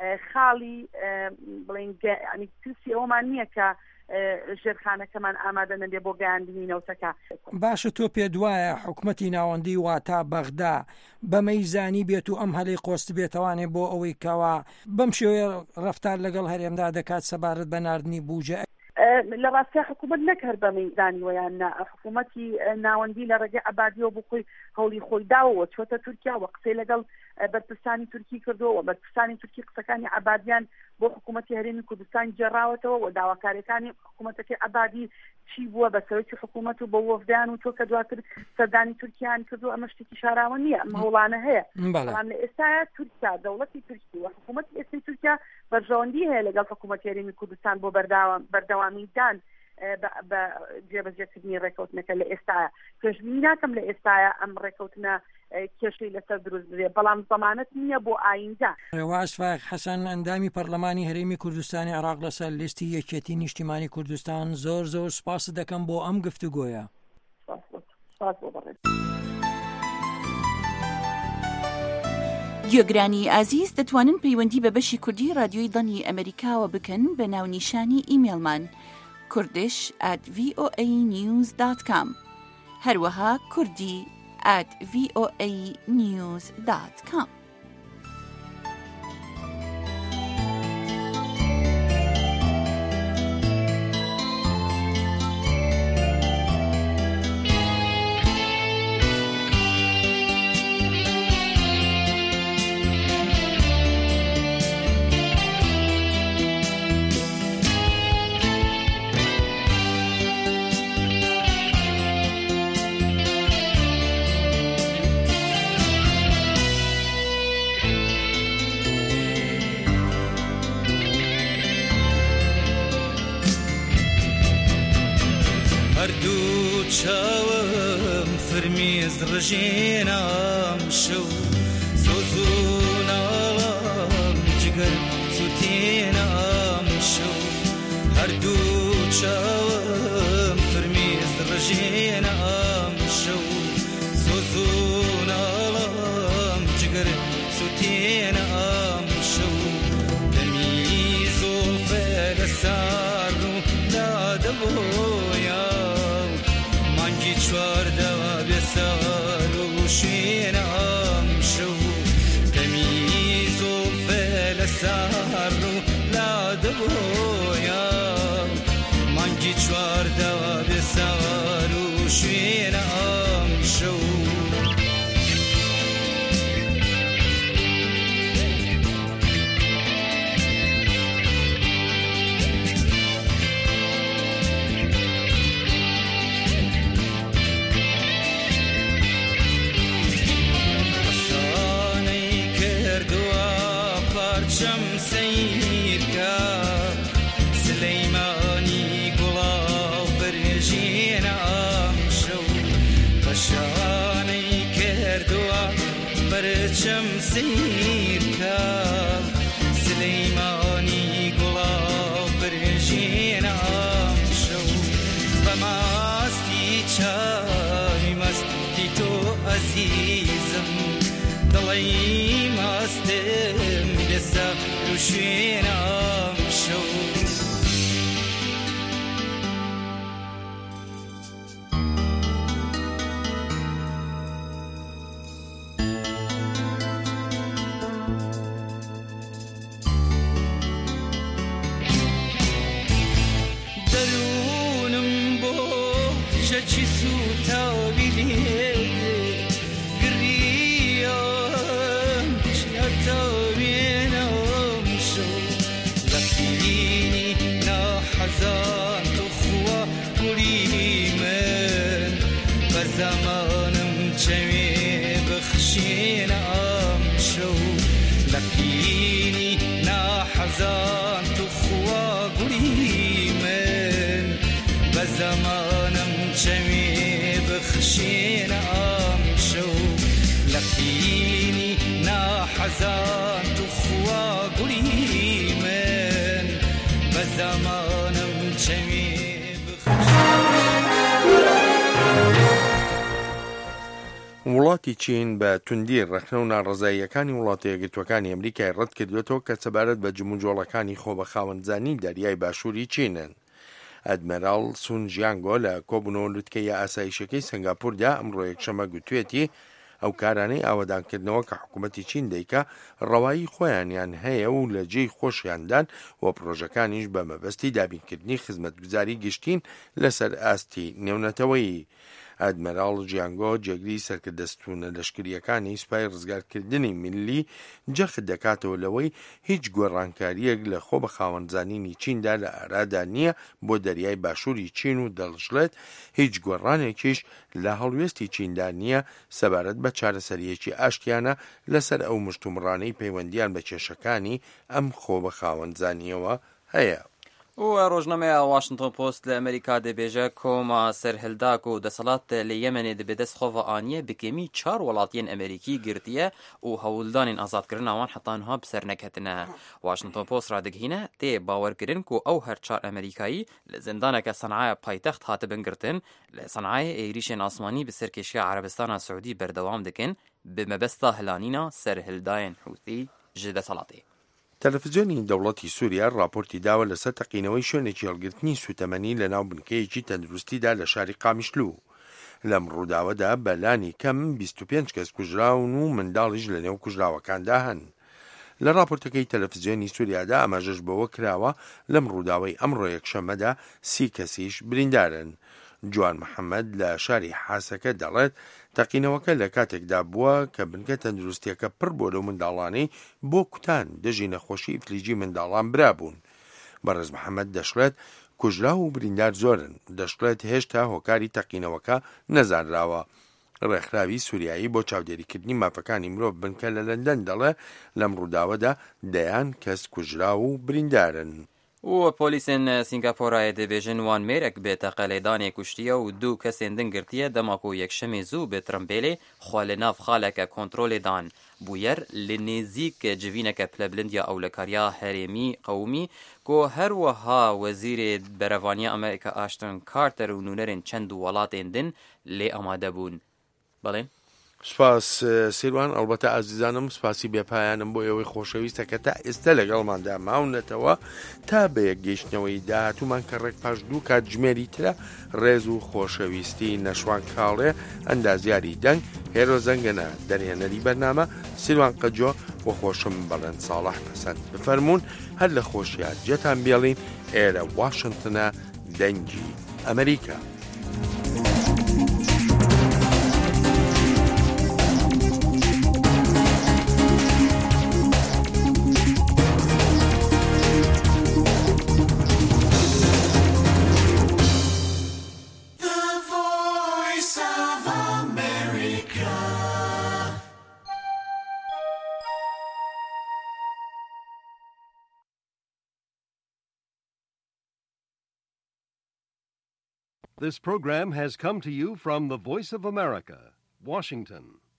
خاڵی بڵێن ینی ترسی ئەومان نییە کە ژێرخانەکەمان ئامادە نەبێ بۆ گەیاندنی نەوتەکە باشە تۆ پێ دوایە حکوومەتی ناوەندی واتە بەغدا بەمەیزانی بێت و ئەم هەلەی قۆست بێتەوانێ بۆ ئەوەی کەوا بەم شێوەیە ڕەفتار لەگەڵ هەرێمدا دەکات سەبارەت بە ناردنی بوجە لە ڕاستە حکوومەت نەکرد بە مەیزانی ویان حکوومەتی ناوەندی لە ڕێگەی عەبادیەوە بۆ خۆی هەوڵی خۆی داوەوە چۆتە تورکیا و قسەی لەگەڵ بەرپرسانی تورکی کردەوە بەرپرسانی تورکی قسەکانی عەبادیان بۆ حکوومەتی هەرێمی کوردستان جێڕاوەتەوە و داواکاریەکانی حکوومەتەکەی عەبادی چی بووە بە سەرۆکی حکوومەت و بە وەفدان و تۆ کە دواتر سەردانی تورکیان کردو ئەمە شتێکی شاراوە نییە ئەم هەوڵانە هەیە بەڵام لە ئێستاە تورکیا دەوڵەتی تورکی و حکوومەتی ئێستای تورکیا بەرژەوەندی هەیە لەگەڵ حکوومەتی هەرێمی کوردستان بۆ بەردەوامیدان بە جێبەجێکردنی ڕێکەوتنەکە لە ئێستاە پێشبینی ناکەم لە ئێستاە ئەم ڕێکەوتنە کێشەی لەسەر دروست بێ بەڵام زەمانەت نییە بۆ ئایندا ڕێواز فاق حەسەن ئەندامی پەرلەمانی هەرێمی کوردستانی عێراق لەسەر لیستی یەکێتی نیشتیمانی کوردستان زۆر زۆر سپاس دەکەم بۆ ئەم گفتوگۆیە گوێگرانی ئازیز دەتوانن پەیوەندی بە بەشی کوردی رادیۆی دڵنی ئەمریکاوە بکەن بە ناونیشانی ئیمێلمان kurdish at v o a news dot com هەروەها کوردی at v o a news dot com. چاوم فرمیز ڕژێنام شەو سۆزۆناڵام جگەر سوتێنام شەو هەردوو چاوم فرمیز ڕژێنام شەو سۆزۆناڵام جگەر سوتێنام شەو دەمی زۆفە لەسار و دادەبۆیا چواردەوە بێسار و شوێنام شەو دەمی زۆفە لەسار برچم سیر کب سلیمانی گلاب برژین آم شو و ماستی چای مستی تو عزیزم دلی ماستم دسا روشین آم شو زمانم چمی بخشین آم شو لکینی نحزان تو خوا گلی من و زمانم چمی بخشین آم شو لکینی نحزان تو خوا گلی من و زمانم چمی وڵاتی چین بە توندی ڕخنە و ناڕزاییەکانی وڵاتە یەکگرتووەکانی ئەمریکای ڕەت کردوێتەوە کە سەبارەت بە جموجۆڵەکانی خۆ بە خاوەنزانی دەریای باشووری چینن. ئەدمێرال سون ژیانگۆ لە کۆبوونەوە لوتکەی ئاسایشەکەی سنگاپوردا ئەمڕۆ یەکشەمە گوتوێتی ئەو کارانەی ئاوەدانکردنەوە کە حکوومەتی چین دەیکا ڕەوایی خۆیانیان هەیە و لە جێی خۆشیاندان و پرۆژەکانیش بە مەبەستی دابینکردنی خزمەتگوزاری گشتین لەسەر ئاستی نێونەتەوەی. ئەدمێرال ژیانگۆ جێگری سەرکردەستونە لەشکریەکانی سوپای ڕزگارکردنی میلی جەخت دەکاتەوە لەوەی هیچ گۆڕانکاریەک لە خۆ بە خاوەنزانینی چیندا لە ئارادا نییە بۆ دەریای باشووری چین و دەڵژڵێت هیچ گۆڕانێکیش لە هەڵوێستی چیندا نییە سەبارەت بە چارەسەریەکی ئاشتیانە لەسەر ئەو مشتومڕانەی پەیوەندیان بە کێشەکانی ئەم خۆ بە خاوەنزانیەوە هەیە. و ڕۆژنامەیە واشنگتن پۆست لە ئەمریکا دەبێژە کۆما سەرهێلداک و دەسەڵات لە یەمەنێ دەبێ دەست خۆڤەئانیە بکەمی چار وڵاتیان ئەمریکی گرتیە و هەوڵدانین ئازادکردن ئەوان حتانها بسەر نەکەتنە. واشنگتن پۆست ڕادگهینە تێ باوەرگرن و ئەو هەر چار ئەمریکایی لە زندانێکە سەنعایە پایتەخت هاتبن گرتن لە سەنعایە ئێریشێن ئاسمانی بەسەر کێشیە عەرەبستانە سعودی بەردەوام دەکەن بە مەبەستا هەلانینە سەرهێلدایەن حوتی ji دەسەڵاتێ. تەلەڤیزیۆنی دەوڵەتی سووریا ڕاپۆرتی داوە لەسەر تەقینەوەی شوێنێکی هەڵگرتنی سوتەمەنی لە ناو بنکەیەکی تەندروستیدا لە شاری قامیشلو. لەم ڕووداوەدا بەلانی کەم بیست و پێنج کەس کوژراون و منداڵیش لە نێو کوژراوەکاندا هەن. لە راپۆرتەکەی تەلەڤیزیۆنی سووریادا ئاماژەش بەوە کراوە لەم ڕووداوەی ئەمڕۆ یەکشەمەدا سی کەسیش بریندارن. جوان محەممەد لە شاری حاسەکە دەڵێت تەقینەوەکە لە کاتێکدا بووە کە بنکە تەندروستیەکە پڕ بۆ لەو منداڵانەی بۆ کوتان دژی نەخۆشی فلیجی منداڵان برابوون. بەڕێز محەممەد دەشڵێت کوژرا و بریندار زۆرن، دەشڵێت هێشتا هۆکاری تەقینەوەکە نەزانراوە. ڕێکخراوی سووریایی بۆ چاودێریکردنی مافەکانی مرۆڤ بنکە لە لەندەن دەڵێ لەم ڕووداوەدا دەیان کەس کوژرا و بریندارن. و پۆلیسên سینگاپۆرایە دەبێژن وان مێرەك بێتە قەلێدانێ کوشتیە و دوو کەسێن دنگرتیە دەماک و یەکشەمێ زوو بێ ترمبێلێ خوا لە ناف خالێکە کۆنترۆلێدان بوویەر لە نێزیک جڤینەکە پلەبلندیا ئەولەکاریا هەرێمی قەومی کۆ هەروەها وەزیرێ بەرەڤانیە ئەمریکا ئاشتن کارتەر و نونەرێن چەند و وڵاتێن دن لێ ئەمادە بوون. بەڵێن سپاس سیروان ئەلبەتە ئازیزانم سپاسی بێپایانم بۆ ئێوەی خۆشەویستە کە تا ئێستا لەگەڵماندا ماونەتەوە تا بە یەک گەیشتنەوەی داهاتوومان کە ڕێک پاش دوو کات ژمێری ترە ڕێز و خۆشەویستی نەشوان کاڵێ ئەندازیاری دەنگ هێرۆ زەنگەنە دەرهێنەری بەرنامە سیروان قەجۆ و خۆشم بەڵێن ساڵح پەسەند بفەرمونون هەر لە خۆشیان جێتان بێڵین ئێرە واشنگتنە دەنگی ئەمریکا. This program has come to you from the Voice of America, Washington.